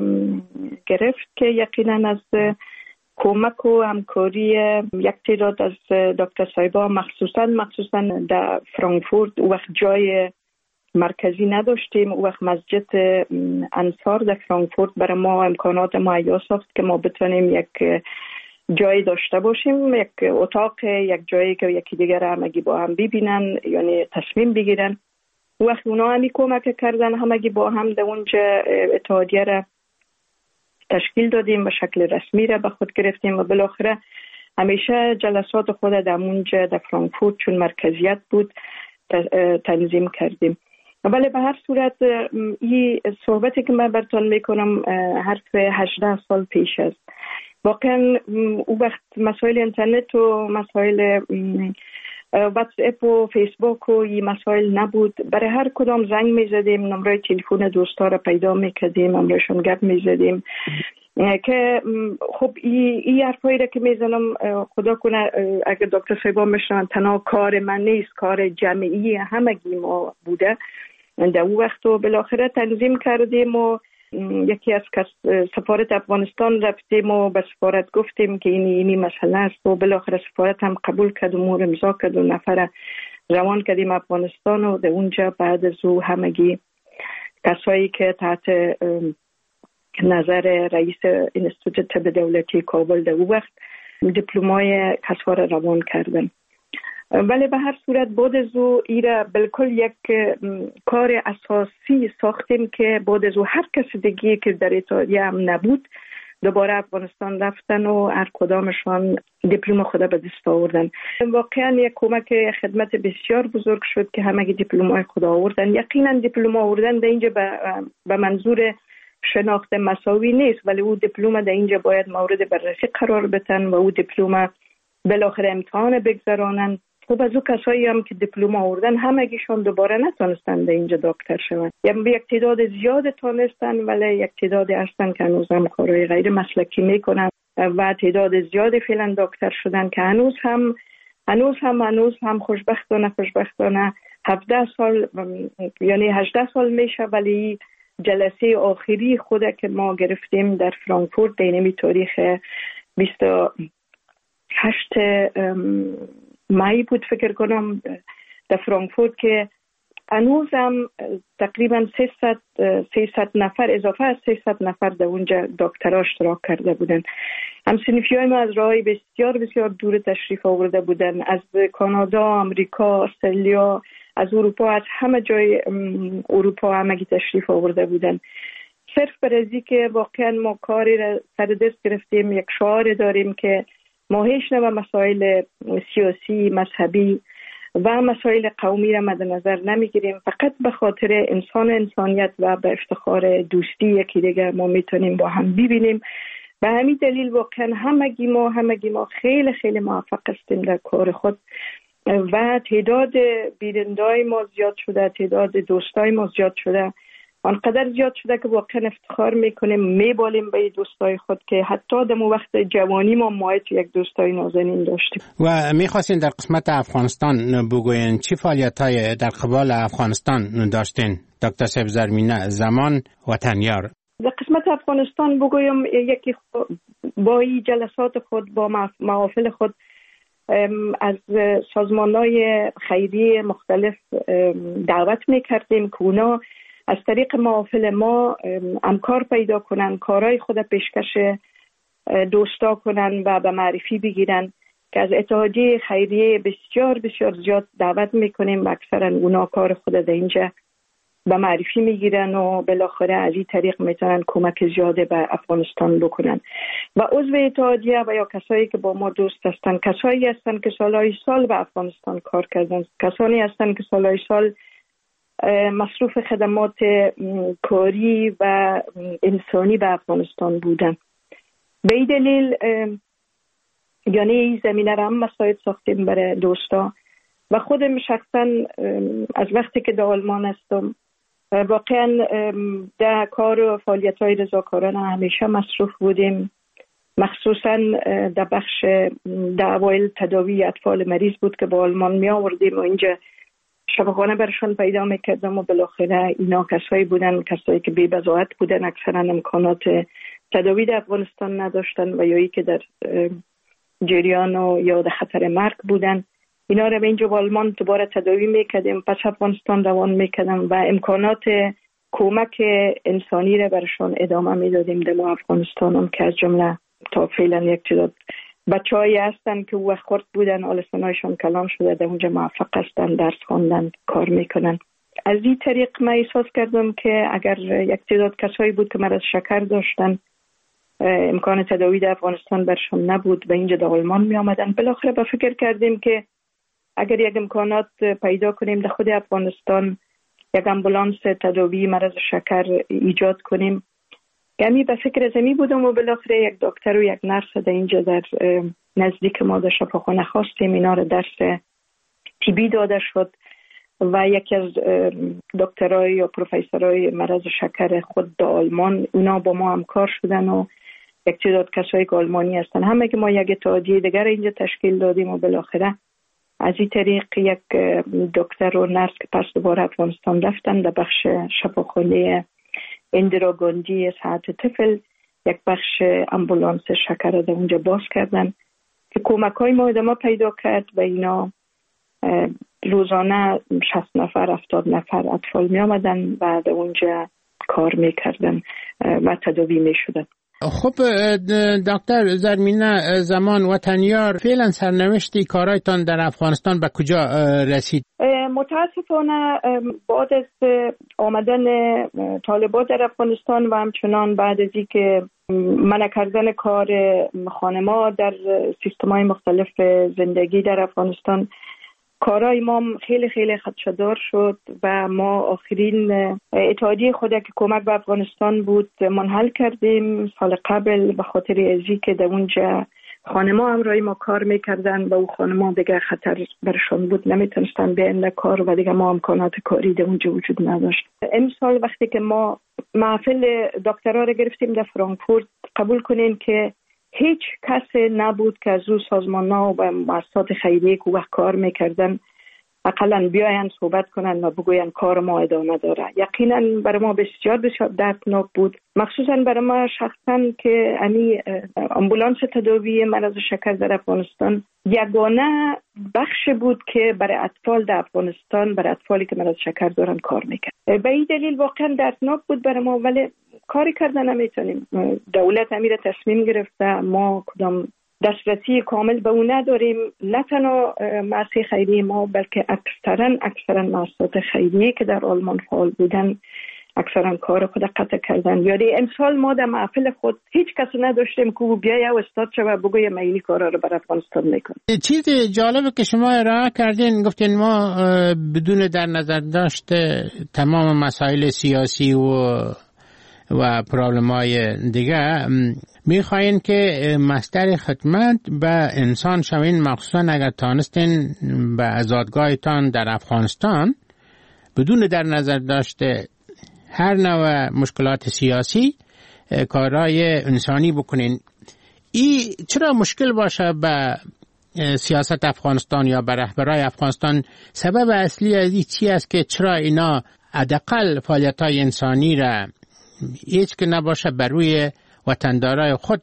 گرفت که یقینا از کمک و همکاری یک تعداد از دکتر صاحبا مخصوصا در فرانکفورت وقت جای مرکزی نداشتیم. وقت مسجد انصار در فرانکفورت برای ما امکانات مهیا ساخت که ما بتونیم یک جایی داشته باشیم، یک اتاق، یک جایی که یکی دیگر همگی با هم ببینن، یعنی تصمیم بگیرن. وقت اونا همی کمک کردن، همگی با هم در اونجا اتحادیه را تشکیل دادیم و شکل رسمی را به خود گرفتیم و بالاخره همیشه جلسات خود در اونجا در فرانکفورت چون مرکزیت بود تنظیم کردیم. ولی به هر صورت این صحبتی که من براتون میکنم حرف 18 سال پیش است. واقعا او وقت مسائل اینترنت و مسائل واتس اپ و فیسبوک و این مسائل نبود. برای هر کدام زنگ میزدیم، نمره تلفن دوستا را پیدا میکردیم، امرشون گپ میزدیم که خب این حرفایی را که میزنم خدا کنه اگر دکتر صاحبا میشنن تنها کار من نیست، کار جمعی همگی ما بوده. در اون وقت و بالاخره تنظیم کردیم و یکی از سفارت افغانستان رفتیم و به سفارت گفتیم که اینی مسئله است و بالاخره سفارت هم قبول کرد و مور امضا کرد و نفر روان کردیم افغانستان و در اونجا بعد از او همگی کسایی که تحت نظر رئیس انستیتوت طب دولتی کابل در اون وقت دیپلمای کسوار روان کردن. ولی به هر صورت بعد از او ایره بالکل یک کار اساسی ساختیم که بعد از او هر کس دیگه که در اتحادیه هم نبود دوباره افغانستان رفتن و هر کدامشان دیپلم خود به دست آوردن. واقعا یک کمک خدمت بسیار بزرگ شد که همه دیپلم‌های خود آوردن. یقینا دیپلم آوردن در اینجا به منظور شناخت مساوی نیست، ولی او دیپلم در اینجا باید مورد بررسی قرار بدن و او دیپلم بالاخره امتحان بگذرانن. خب از او کسایی هم که دیپلم آوردن همگیشون دوباره نتونستن در اینجا دکتر شون. یک تعداد زیاد تونستن ولی یک تعداد هستن که هنوز هم کارهای غیر مسلکی میکنن و تعداد زیاد فعلا دکتر شدن که هنوز هم خوشبختانه 17 سال یعنی 18 سال میشه ولی جلسه آخری خود که ما گرفتیم در فرانکفورت در تاریخ 28 مای بود فکر کنم در فرانکفورت که هنوز هم تقریبا 300 نفر اضافه از 300 نفر در اونجا دکترها اشتراک کرده بودن. هم‌صنفی‌های ما از راه‌های بسیار بسیار دور تشریف آورده بودن، از کانادا، آمریکا، استرالیا، از اروپا، از همه جای اروپا همگی تشریف آورده بودن. صرف برای که واقعا ما کاری را سر دست گرفتیم، یک شعار داریم که ما هیچ نوع مسائل سیاسی، مذهبی و مسائل قومی را مد نظر نمیگیریم، فقط به خاطر انسانیت و به افتخار دوستی یکی دیگر ما میتونیم با هم ببینیم. به همین دلیل واقعا همگی ما خیلی خیلی موفق هستیم در کار خود و تعداد بینندای ما زیاد شده، تعداد دوستای ما زیاد شده، آنقدر زیاد شده که واقعا افتخار میکنیم، میبالیم به دوستای خود که حتی در وقت جوانی ما یک دوستای نازنین داشتیم. و میخواستین در قسمت افغانستان بگوین چی فعالیت‌های در قبال افغانستان داشتین دکتر صاحب زرمینه زمان وطنیار؟ در قسمت افغانستان بگویم یکی با این جلسات خود با محافل خود از سازمان‌های خیریه مختلف دعوت می‌کردیم که اونا از طریق محافل ما امکار پیدا کنن، کارهای خود پیشکش دوستا کنن و به معرفی بگیرن که از اتحادیه خیریه بسیار بسیار زیاد دعوت میکنیم و اکثرا اونا کار خود در اینجا به معرفی میگیرن و بالاخره از این طریق میتونن کمک زیاده به افغانستان بکنن. و عضو اتحادیه و یا کسایی که با ما دوست هستن، کسایی هستن که سالهای سال به افغانستان کار کردن، کسانی هستن که سالهای سال مصروف خدمات کاری و انسانی به افغانستان بودن. به این دلیل یعنی این زمینه را هم مساعد ساختیم برای دوستا و خودم شخصا از وقتی که در آلمان هستم واقعا در کار و فعالیت های رضاکارانه همیشه مصروف بودیم، مخصوصا در بخش اوایل تداوی اطفال مریض بود که با آلمان می آوردیم و اینجا شفاخانه برشان پیدا میکردم و بالاخره اینا کسایی بودن، کسایی که بی بضاعت بودن، اکثرا امکانات تداوی در افغانستان نداشتن و یا که در جریان و یا در خطر مرگ بودن. اینا رو به اینجا با آلمان دوباره تداوی میکردیم، پس افغانستان روان میکردم و امکانات کمک انسانی رو برشان ادامه میدادیم در افغانستان هم که از جمله تا فعلا یک تعداد بچه‌هایی هستن که وقت خورد بودن، آلسانایشان کلام شده، در اونجا موفق هستن، درس خواندن، کار میکنن. از این طریق من احساس کردم که اگر یک تعداد کسایی بود که مرض شکر داشتن، امکان تداوی در افغانستان برشان نبود و اینجا در آلمان می آمدن، بالاخره به فکر کردیم که اگر یک امکانات پیدا کنیم در خود افغانستان، یک امبولانس تداوی مرض شکر ایجاد کنیم. یعنی به فکر زمی بودم و بالاخره یک دکتر و یک نرس در اینجا در نزدیک ما در شفاخانه خواستیم، اینا رو درس طبی داده شد و یکی از دکترای یا پروفسورای مرض شکر خود در آلمان اونا با ما همکار شدن و یک تعداد کسایی که آلمانی هستن، همه که ما یک اتحادیه دیگر اینجا تشکیل دادیم و بالاخره از این طریق یک دکتر و نرس که پس دوباره افغانستان رفتن در بخش شفاخانه اندرا گاندی صحت طفل یک بخش امبولانس شکر در اونجا باز کردن که کمک های ما ادامه پیدا کرد و اینا روزانه 60 نفر 70 نفر اطفال می آمدن و در اونجا کار می کردن و تداوی می شدن. خب دکتر زرمینه زمان وطنیار، فعلا سرنوشتی کارایتان در افغانستان به کجا رسید؟ متاسفانه بعد از آمدن طالبان در افغانستان و همچنان بعد از اینکه منع کردن کار خانما در سیستم‌های مختلف زندگی در افغانستان، کارهای ما خیلی خیلی خدشه‌دار شد و ما آخرین اتحادیه خود که کمک به افغانستان بود منحل کردیم سال قبل به خاطر ازی که در اونجا خانما همراهی ما کار میکردن و او خانما دیگه خطر برشان بود، نمیتونستن بیان کار و دیگه ما امکانات کاری در اونجا وجود نداشت. امسال وقتی که ما محفل دکترها رو گرفتیم در فرانکفورت، قبول کنین که هیچ کس نبود که از او سازمان‌ها و مؤسسات خیریه که وقت کار میکردن اقلا بیاین صحبت کنن و بگوین کار ما ادامه داره. یقینا برای ما بسیار بسیار دردناک بود، مخصوصا برای ما شخصا که امبولانس تداوی مرض شکر در افغانستان یگانه بخش بود که برای اطفال در افغانستان، برای اطفالی که مرض شکر دارن کار میکرد. به این دلیل واقعا دردناک بود برای ما، ولی کاری کردن نمیتونیم. دولت امیر تصمیم گرفته، ما کدام دسترسی کامل به اون نداریم، نه تنها مؤسسه خیریه ما بلکه اکثرا مؤسسات خیریه که در آلمان فعال بودن اکثرا کار خود قطع کردن. یعنی امسال ما در محفل خود هیچ کس نداشتیم که او بیایه و استاد شد و بگویه من این کارا رو برای افغانستان میکنم. چیز جالبه که شما ارائه کردین، گفتین ما بدون در نظر داشت تمام مسائل سیاسی و پرابلم‌های دیگه میخواین که مصدر خدمت به انسان شوین، مخصوصا اگر تانستین به آزادگاهتان در افغانستان بدون در نظر داشته هر نوع مشکلات سیاسی کارهای انسانی بکنین. این چرا مشکل باشه به سیاست افغانستان یا به رهبرای افغانستان؟ سبب اصلی از این چی است که چرا اینا حداقل فعالیت‌های انسانی را هیچ که نباشه بر روی وطندارای خود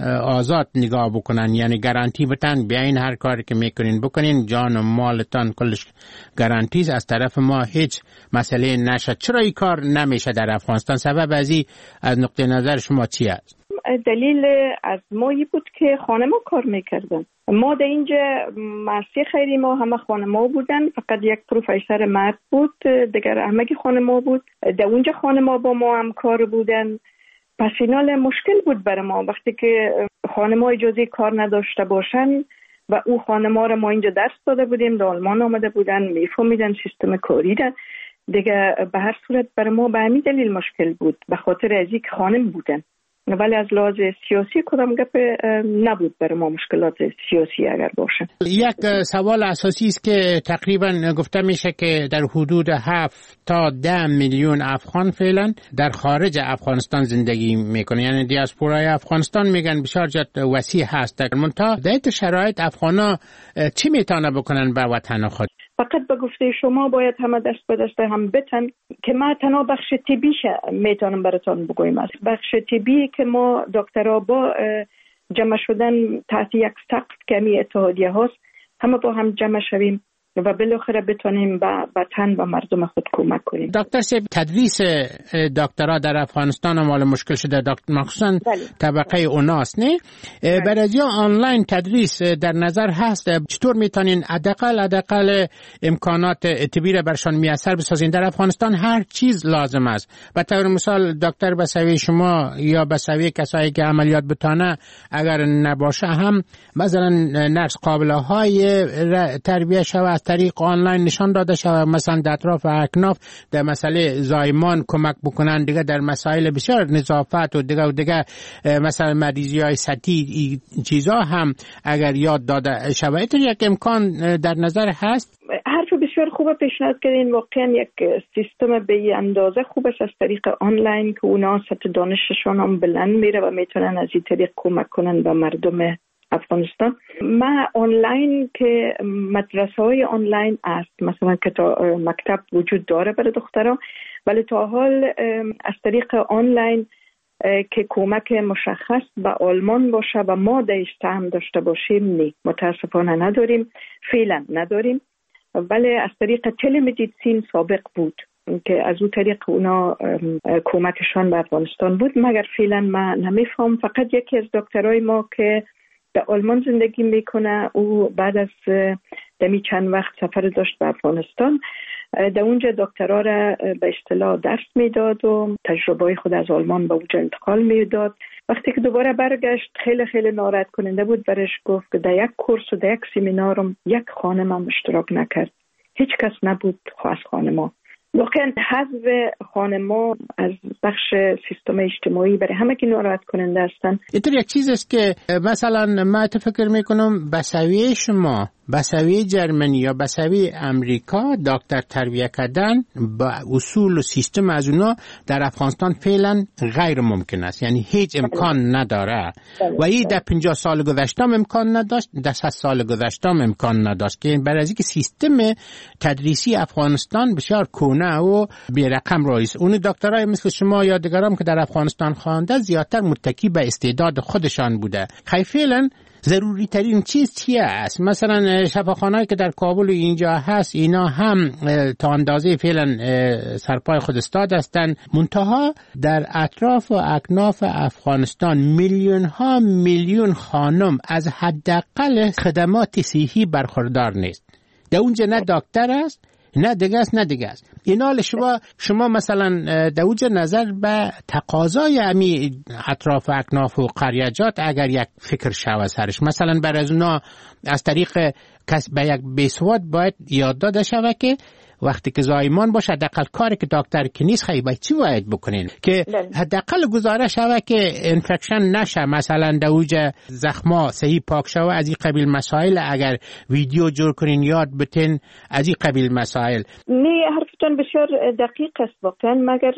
آزاد نگاه بکنن، یعنی گارانتی بتن بیاین هر کاری که میکنین بکنین، جان و مالتان کلش گارانتی است، از طرف ما هیچ مسئله نشد. چرا این کار نمیشه در افغانستان؟ سبب از نقطه نظر شما چی است؟ دلیل از مایی بود که خانما کار میکردن. ما در اینجا مؤسسه خیری ما همه خانما بودن، فقط یک پروفسور مرد بود، دیگر همه خانما بود. در اونجا خانما با ما هم کار بودن. پس اینال مشکل بود برای ما وقتی که خانما اجازه کار نداشته باشن و او خانما را ما اینجا درس داده بودیم، در آلمان آمده بودن، میفهمیدن سیستم کاری را دیگه. به هر صورت برای ما به همین دلیل مشکل بود، به خاطر از اینکه خانم بودن. ولی از لحاظ سیاسی کدام گپ نبود برای ما مشکلات سیاسی اگر باشه. یک سوال اساسی است که تقریبا گفته میشه که در حدود 7 تا 10 میلیون افغان فعلا در خارج افغانستان زندگی میکنه، یعنی دیاسپورای افغانستان میگن بسیار جد وسیع هست. منتها در شرایط افغانا چی میتونه بکنن به وطن خود؟ فقط به گفته شما باید همه دست به دست هم بتن که ما تنها بخش طبی میتونم براتون بگویم است. بخش طبی که ما دکترها با جمع شدن تحت یک سقف که می اتحادیه هاست، همه با هم جمع شویم و بالاخره بتونیم به وطن و مردم خود کمک کنیم. دکتر صاحب، تدریس دکترا در افغانستان مال مشکل شده، مخصوصا طبقه اوناست نه؟ برای آنلاین تدریس در نظر هست. چطور میتونین حداقل امکانات طبی را برشان میسر بسازین؟ در افغانستان هر چیز لازم است. به طور مثال دکتر بسوی شما یا بسوی کسایی که عملیات بتانه اگر نباشه هم مثلا نرس قابله های تربیه شود طریق آنلاین نشان داده شود، مثلا در اطراف اکناف در مسئله زایمان کمک بکنن، دیگه در مسائل بسیار نظافت و دیگه مثلا مریضی های سطحی چیزا هم اگر یاد داده شود. یک امکان در نظر هست؟ حرف بسیار خوبه پیشنهاد کردین. واقعا یک سیستم به اندازه خوب است از طریق آنلاین که اونا سطح دانششون هم بلند میره و میتونن از این طریق کمک کنن به مردم افغانستان. ما آنلاین که مدرسه های آنلاین است، مثلا مکتب وجود داره برای دخترها، ولی تا حال از طریق آنلاین که کمک مشخص به آلمان باشه و ما درش سهم داشته باشیم نه، متاسفانه نداریم، فعلا نداریم. ولی از طریق تلمدیسین سابق بود که از اون طریق اونا کمکشان به افغانستان بود، مگر فعلا ما نمیفهم. فقط یکی از دکترای ما که در آلمان زندگی میکنه، او بعد از دمی چند وقت سفر داشت به افغانستان، در اونجا دکترها را به اصطلاح درس میداد و تجربه خود از آلمان به اونجا انتقال میداد. وقتی که دوباره برگشت خیلی خیلی ناراحت کننده بود، برش گفت که در یک کورس و در یک سمینارم یک خانم هم اشتراک نکرد، هیچ کس نبود خاص خانما. واقعا حذف خانما از بخش سیستم اجتماعی برای همه که ناراحت کننده هستن. اینطور یک چیز است که مثلا ما فکر میکنم بسوی شما، بسوی جرمنی یا بسوی امریکا دکتر تربیه کردن با اصول و سیستم از اونا در افغانستان فعلا غیر ممکن است، یعنی هیچ امکان نداره و این در 50 سال گذشته امکان نداشت، در 100 سال گذشته امکان نداشت، که برای اینکه سیستم تدریسی افغانستان بسیار کهنه و بی‌رقم رایز. اون دکترای مثل شما یا دیگران که در افغانستان خوانده زیادتر متکی به استعداد خودشان بوده. فعلا ضروری ترین چیز چیه است؟ مثلا شفاخانه‌ای که در کابل اینجا هست اینا هم تا اندازه فعلا سرپای خود استاد هستند، منتها در اطراف و اکناف افغانستان میلیون خانم از حداقل خدمات صحی برخوردار نیست. در اونجا نه دکتر است، نه دیگه است. اینال شما مثلا در اوج نظر به تقاضای امی اطراف اکناف و قریجات اگر یک فکر شود سرش، مثلا برای از اونا از طریق به یک بیسواد باید یاد داده شود که وقتی که زایمان باشه حداقل کاری که دکتر که نیست خیلی باید چی باید بکنین که حداقل گزارش شود که انفکشن نشه، مثلا در اوج زخما صحیح پاک شود. از این قبیل مسائل اگر ویدیو جور کنین یاد بتین، از این قبیل مسائل. نه، حرفتون بسیار دقیق است واقعا، مگر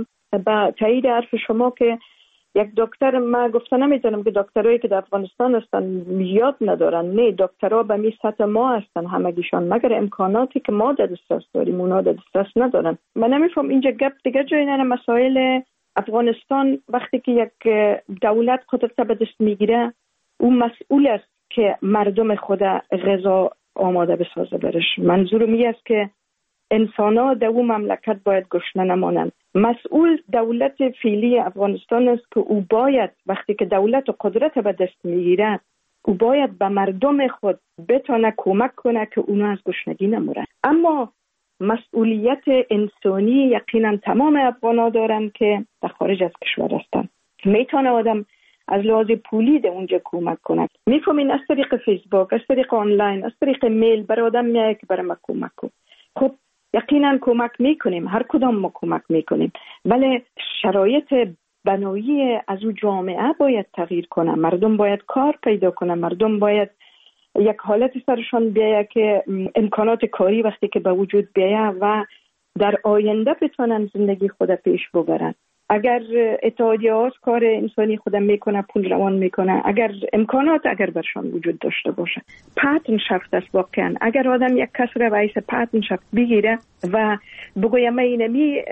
با تایید حرف شما که یک دکتر، ما گفته نمیتونم که دکترایی که در افغانستان هستن یاد ندارن، نه، دکترها به می سطح ما هستن همگیشان، مگر امکاناتی که ما در دسترس داریم اونا در دسترس ندارن. من نمیفهم اینجا گپ دیگه جای نره مسائل افغانستان وقتی که یک دولت قدرت به دست میگیره او مسئول است که مردم خود غذا آماده بسازه برش. منظورم این است که انسانا در اون مملکت باید گشنه نمانند. مسئول دولت فعلی افغانستان است که او باید وقتی که دولت و قدرت به دست میگیره او باید به مردم خود بتونه کمک کنه که اونا از گشنگی نمورن. اما مسئولیت انسانی یقینا تمام افغانا دارن که در خارج از کشور هستن. میتونه آدم از لحاظ پولی در اونجا کمک کنه. میفهمین از طریق فیسبوک، از طریق آنلاین، از طریق میل بر آدم میگه که برای ما کمک کن. خب یقینا کمک میکنیم، هر کدام ما کمک میکنیم، ولی شرایط بنایی از اون جامعه باید تغییر کنه. مردم باید کار پیدا کنه، مردم باید یک حالت سرشان بیایه که امکانات کاری وقتی که به وجود بیایه و در آینده بتونن زندگی خود پیش ببرن. اگر اتحادیه ها کار انسانی خود میکنه، پول روان میکنه، اگر امکانات اگر برشان وجود داشته باشه، پارتنرشافت است واقعا. اگر آدم یک کس را رئیس پارتنرشافت بگیره و بگویم من اینمی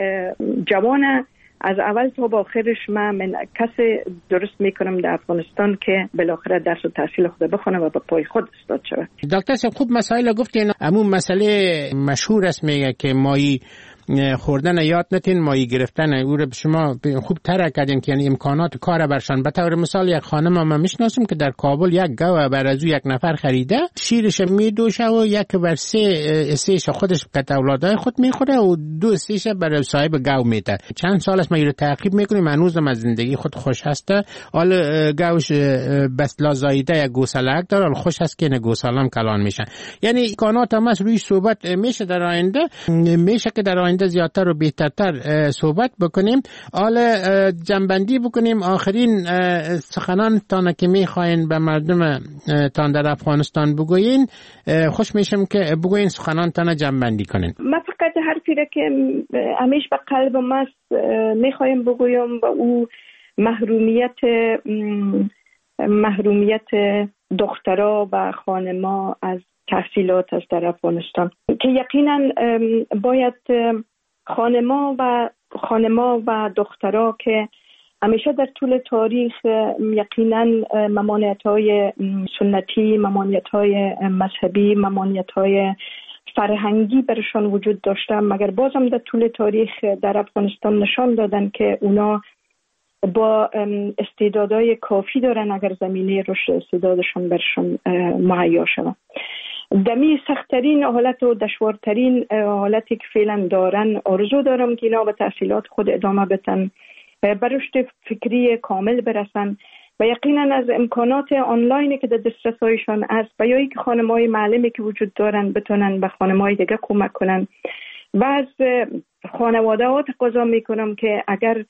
جوانه از اول تا با آخرش من کسی درست میکنم در افغانستان که بالاخره درس و تحصیل خود بخونه و به پای خود استاد شود. دکتر صاحب خوب مسائل گفتین. همون مسئله مشهور است میگه که مایی خوردن یاد نتین، مایی گرفتن. او رو شما خوب طرح کردین که یعنی امکانات کار برشان. به طور مثال یک خانم ما میشناسیم که در کابل یک گاو بر از یک نفر خریده، شیرش میدوشه و یک بر سهش خودش که اولادای خود میخوره و 2 سهش بر صاحب گاو میده. چند سال است ما رو تعقیب میکنیم، هنوزم از زندگی خود خوش هسته. حال گاوش بس لازایده یک گوساله داره، حال خوش هست که نه گوسالم کلان میشن. یعنی امکانات هم روی صحبت میشه در آینده، میشه که در آینده زیادتر و بهترتر صحبت بکنیم. حالا جنبندی بکنیم. آخرین سخنان تان که میخواین به مردم تان در افغانستان بگوین، خوش میشم که بگوین سخنان تان جنبندی کنین. من فقط حرفی را که همیشه به قلب ماست میخوایم بگویم و او محرومیت دخترها و خانما از تحصیلات است در افغانستان، که یقینا باید خانما و دخترها که همیشه در طول تاریخ یقینا ممانعت‌های سنتی، ممانعت‌های مذهبی، ممانعت‌های فرهنگی برشان وجود داشته، مگر بازم در طول تاریخ در افغانستان نشان دادن که اونا با استعدادهای کافی دارن اگر زمینه رشد استعدادشان برشان مهیا شود. دمی سخت‌ترین حالت و دشوارترین حالتی که فعلا دارن، آرزو دارم که اینا به تحصیلات خود ادامه بدن، به رشد فکری کامل برسن و یقینا از امکانات آنلاینی که در دسترسایشان است و یا اینکه خانم‌های معلمی که وجود دارن بتونن به خانم‌های دیگه کمک کنن. و از خانواده‌ها تقاضا میکنم که اگر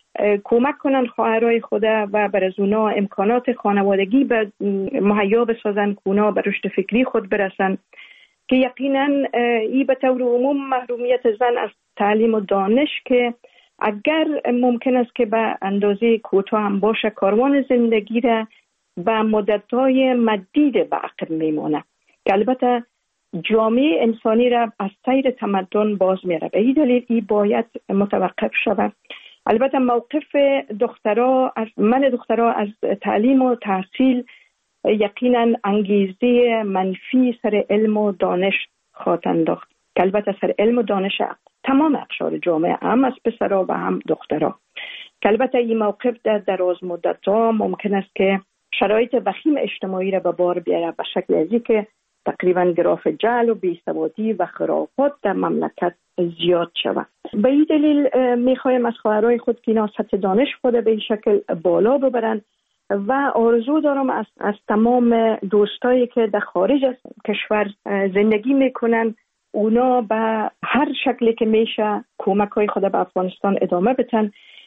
کمک کنن خواهرای خود و بر از اونا امکانات خانوادگی به مهیا بسازن که اونا به رشد فکری خود برسن، که یقینا ای به طور عموم محرومیت زن از تعلیم و دانش که اگر ممکن است که به اندازه کوتاه هم باشه کاروان زندگی را به مدت‌های مدید به عقب میمونه، که البته جامعه انسانی را از سیر تمدن باز میاره. به این دلیل ای باید متوقف شود. البته موقف دخترها از تعلیم و تحصیل یقینا انگیزه منفی سر علم و دانش خواهد انداخت، که البته سر علم و دانش تمام اقشار جامعه، هم از پسرها و هم دخترها، که البته این موقف در دراز مدت‌ها ممکن است که شرایط وخیم اجتماعی را به بار بیاره، به شکل ازی که تقریبا گراف جهل و بیسوادی و خرافات در مملکت زیاد شود. به این دلیل میخوایم از خواهرای خود که اینا سطح دانش خود به این شکل بالا ببرن و آرزو دارم از تمام دوستایی که در خارج از کشور زندگی میکنن اونا به هر شکلی که میشه کمک های خود به افغانستان ادامه بدن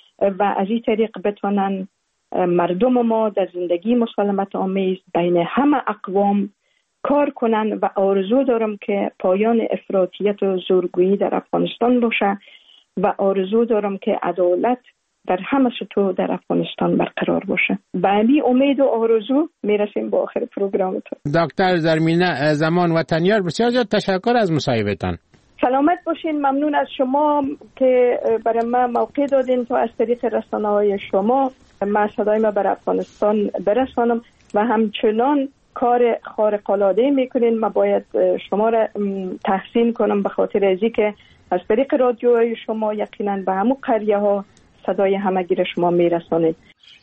و از این طریق بتونن مردم ما در زندگی مسالمت آمیز بین همه اقوام کار کنن و آرزو دارم که پایان افراطیت و زورگویی در افغانستان باشه و آرزو دارم که عدالت در همه سطوح در افغانستان برقرار باشه. به همین امید و آرزو میرسیم به آخر پروگرامتون. دکتر زرمینه زمان وطنیار، بسیار زیاد تشکر از مصاحبهتان. سلامت باشین. ممنون از شما که برای ما موقع دادین تا از طریق رسانه‌های شما من صدای ما بر افغانستان برسانم و همچنان کار خارق‌العاده میکنین. من باید شما را تحسین کنم به خاطر ازی که از طریق رادیوهای شما یقینا به همون قریه ها صدای همگی شما میرسانید.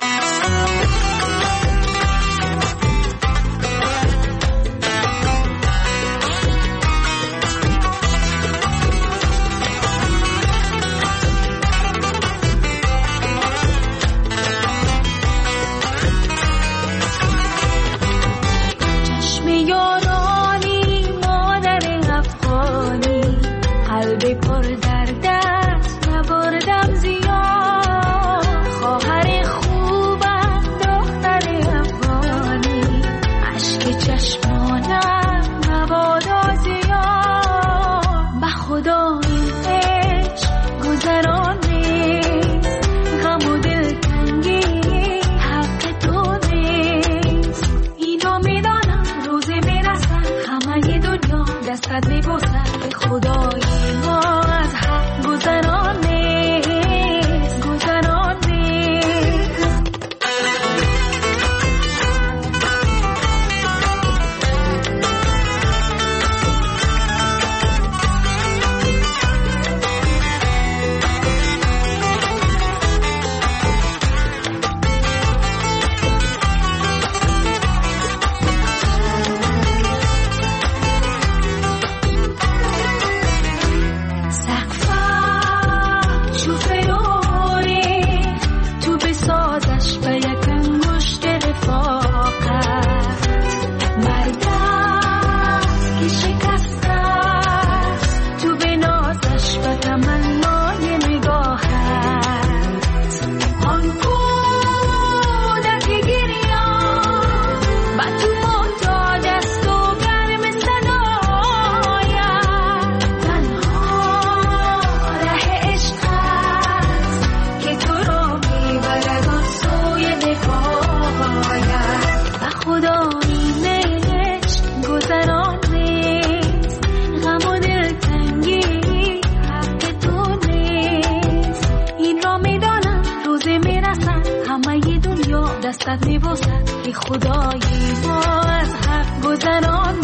دستت میبوسد که خدای ما از حق گذران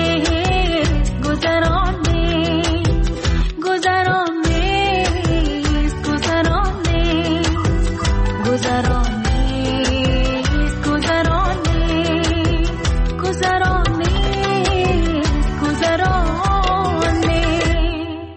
نیست، گذران نیست، گذران نیست، گذران نیست، گذران نیست، گذران نیست، گذران نیست، گذران نیست.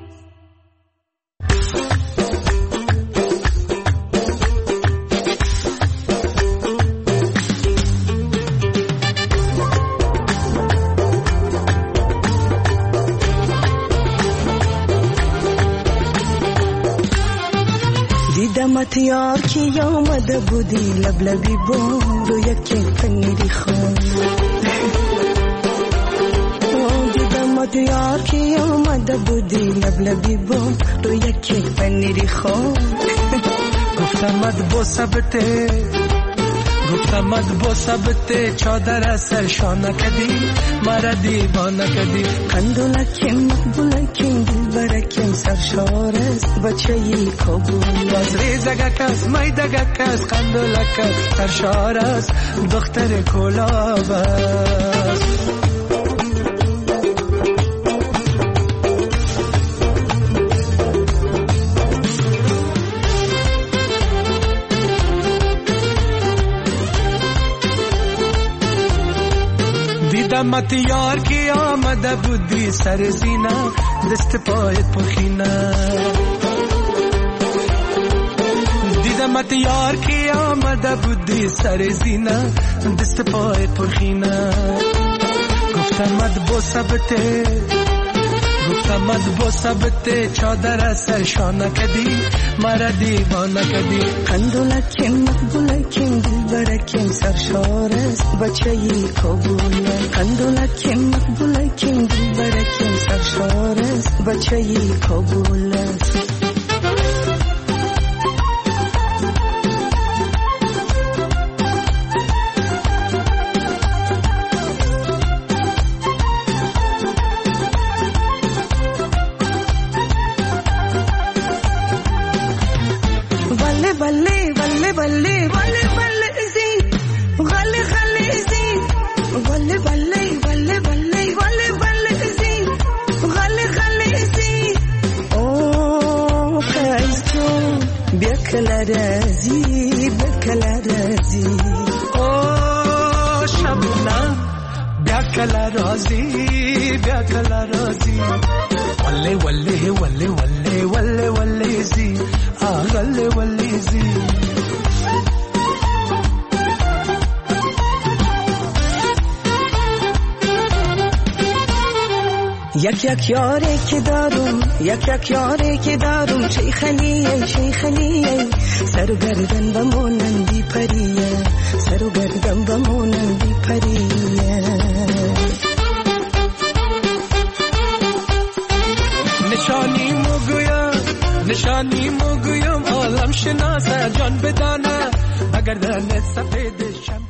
دیدمت یار که آمده بودی لبلبی بود و یکی پنیری خون. دیدمت یار که آمده بودی لبلبی بود و یکی پنیری خون. گفتمت با سبته، گفتمت با سبته چادر سرشانه کدی مرا دیوانه کدی. قندولکیم مقبولکیم دلبرکیم سرشار است بچه‌ی کابل. باز ریزگک است میدگک است قندولک است سرشار است دختر کلاب است. دیدمت یار که آمده بودی سر زینه دست پایت پرخینه. دیدمت یار که آمده بودی سر زینه دست پایت پرخینه. گفتمت با سبته، گفتمت با سبته چادر سرشانه کدی مرا دیوانه کدی. قندولکیم مقبولکیم دلبرکیم سرشار است بچه‌ی کابل. قندولکیم مقبولکیم دلبرکیم سرشار است بچه‌ی کابل است. رازی بکلا رازی او شبنم بکلا رازی بکلا رازی وله وله وله وله وله وله زی وله وله زی یک یاری که دارم یک یاری که دارم شیخلیه شیخلیه سر و گردن بمونندی پریه سر و گردن بمونندی پریه نشانی مو گویم عالم شناسه جان بدانه مگر دلت سفید شم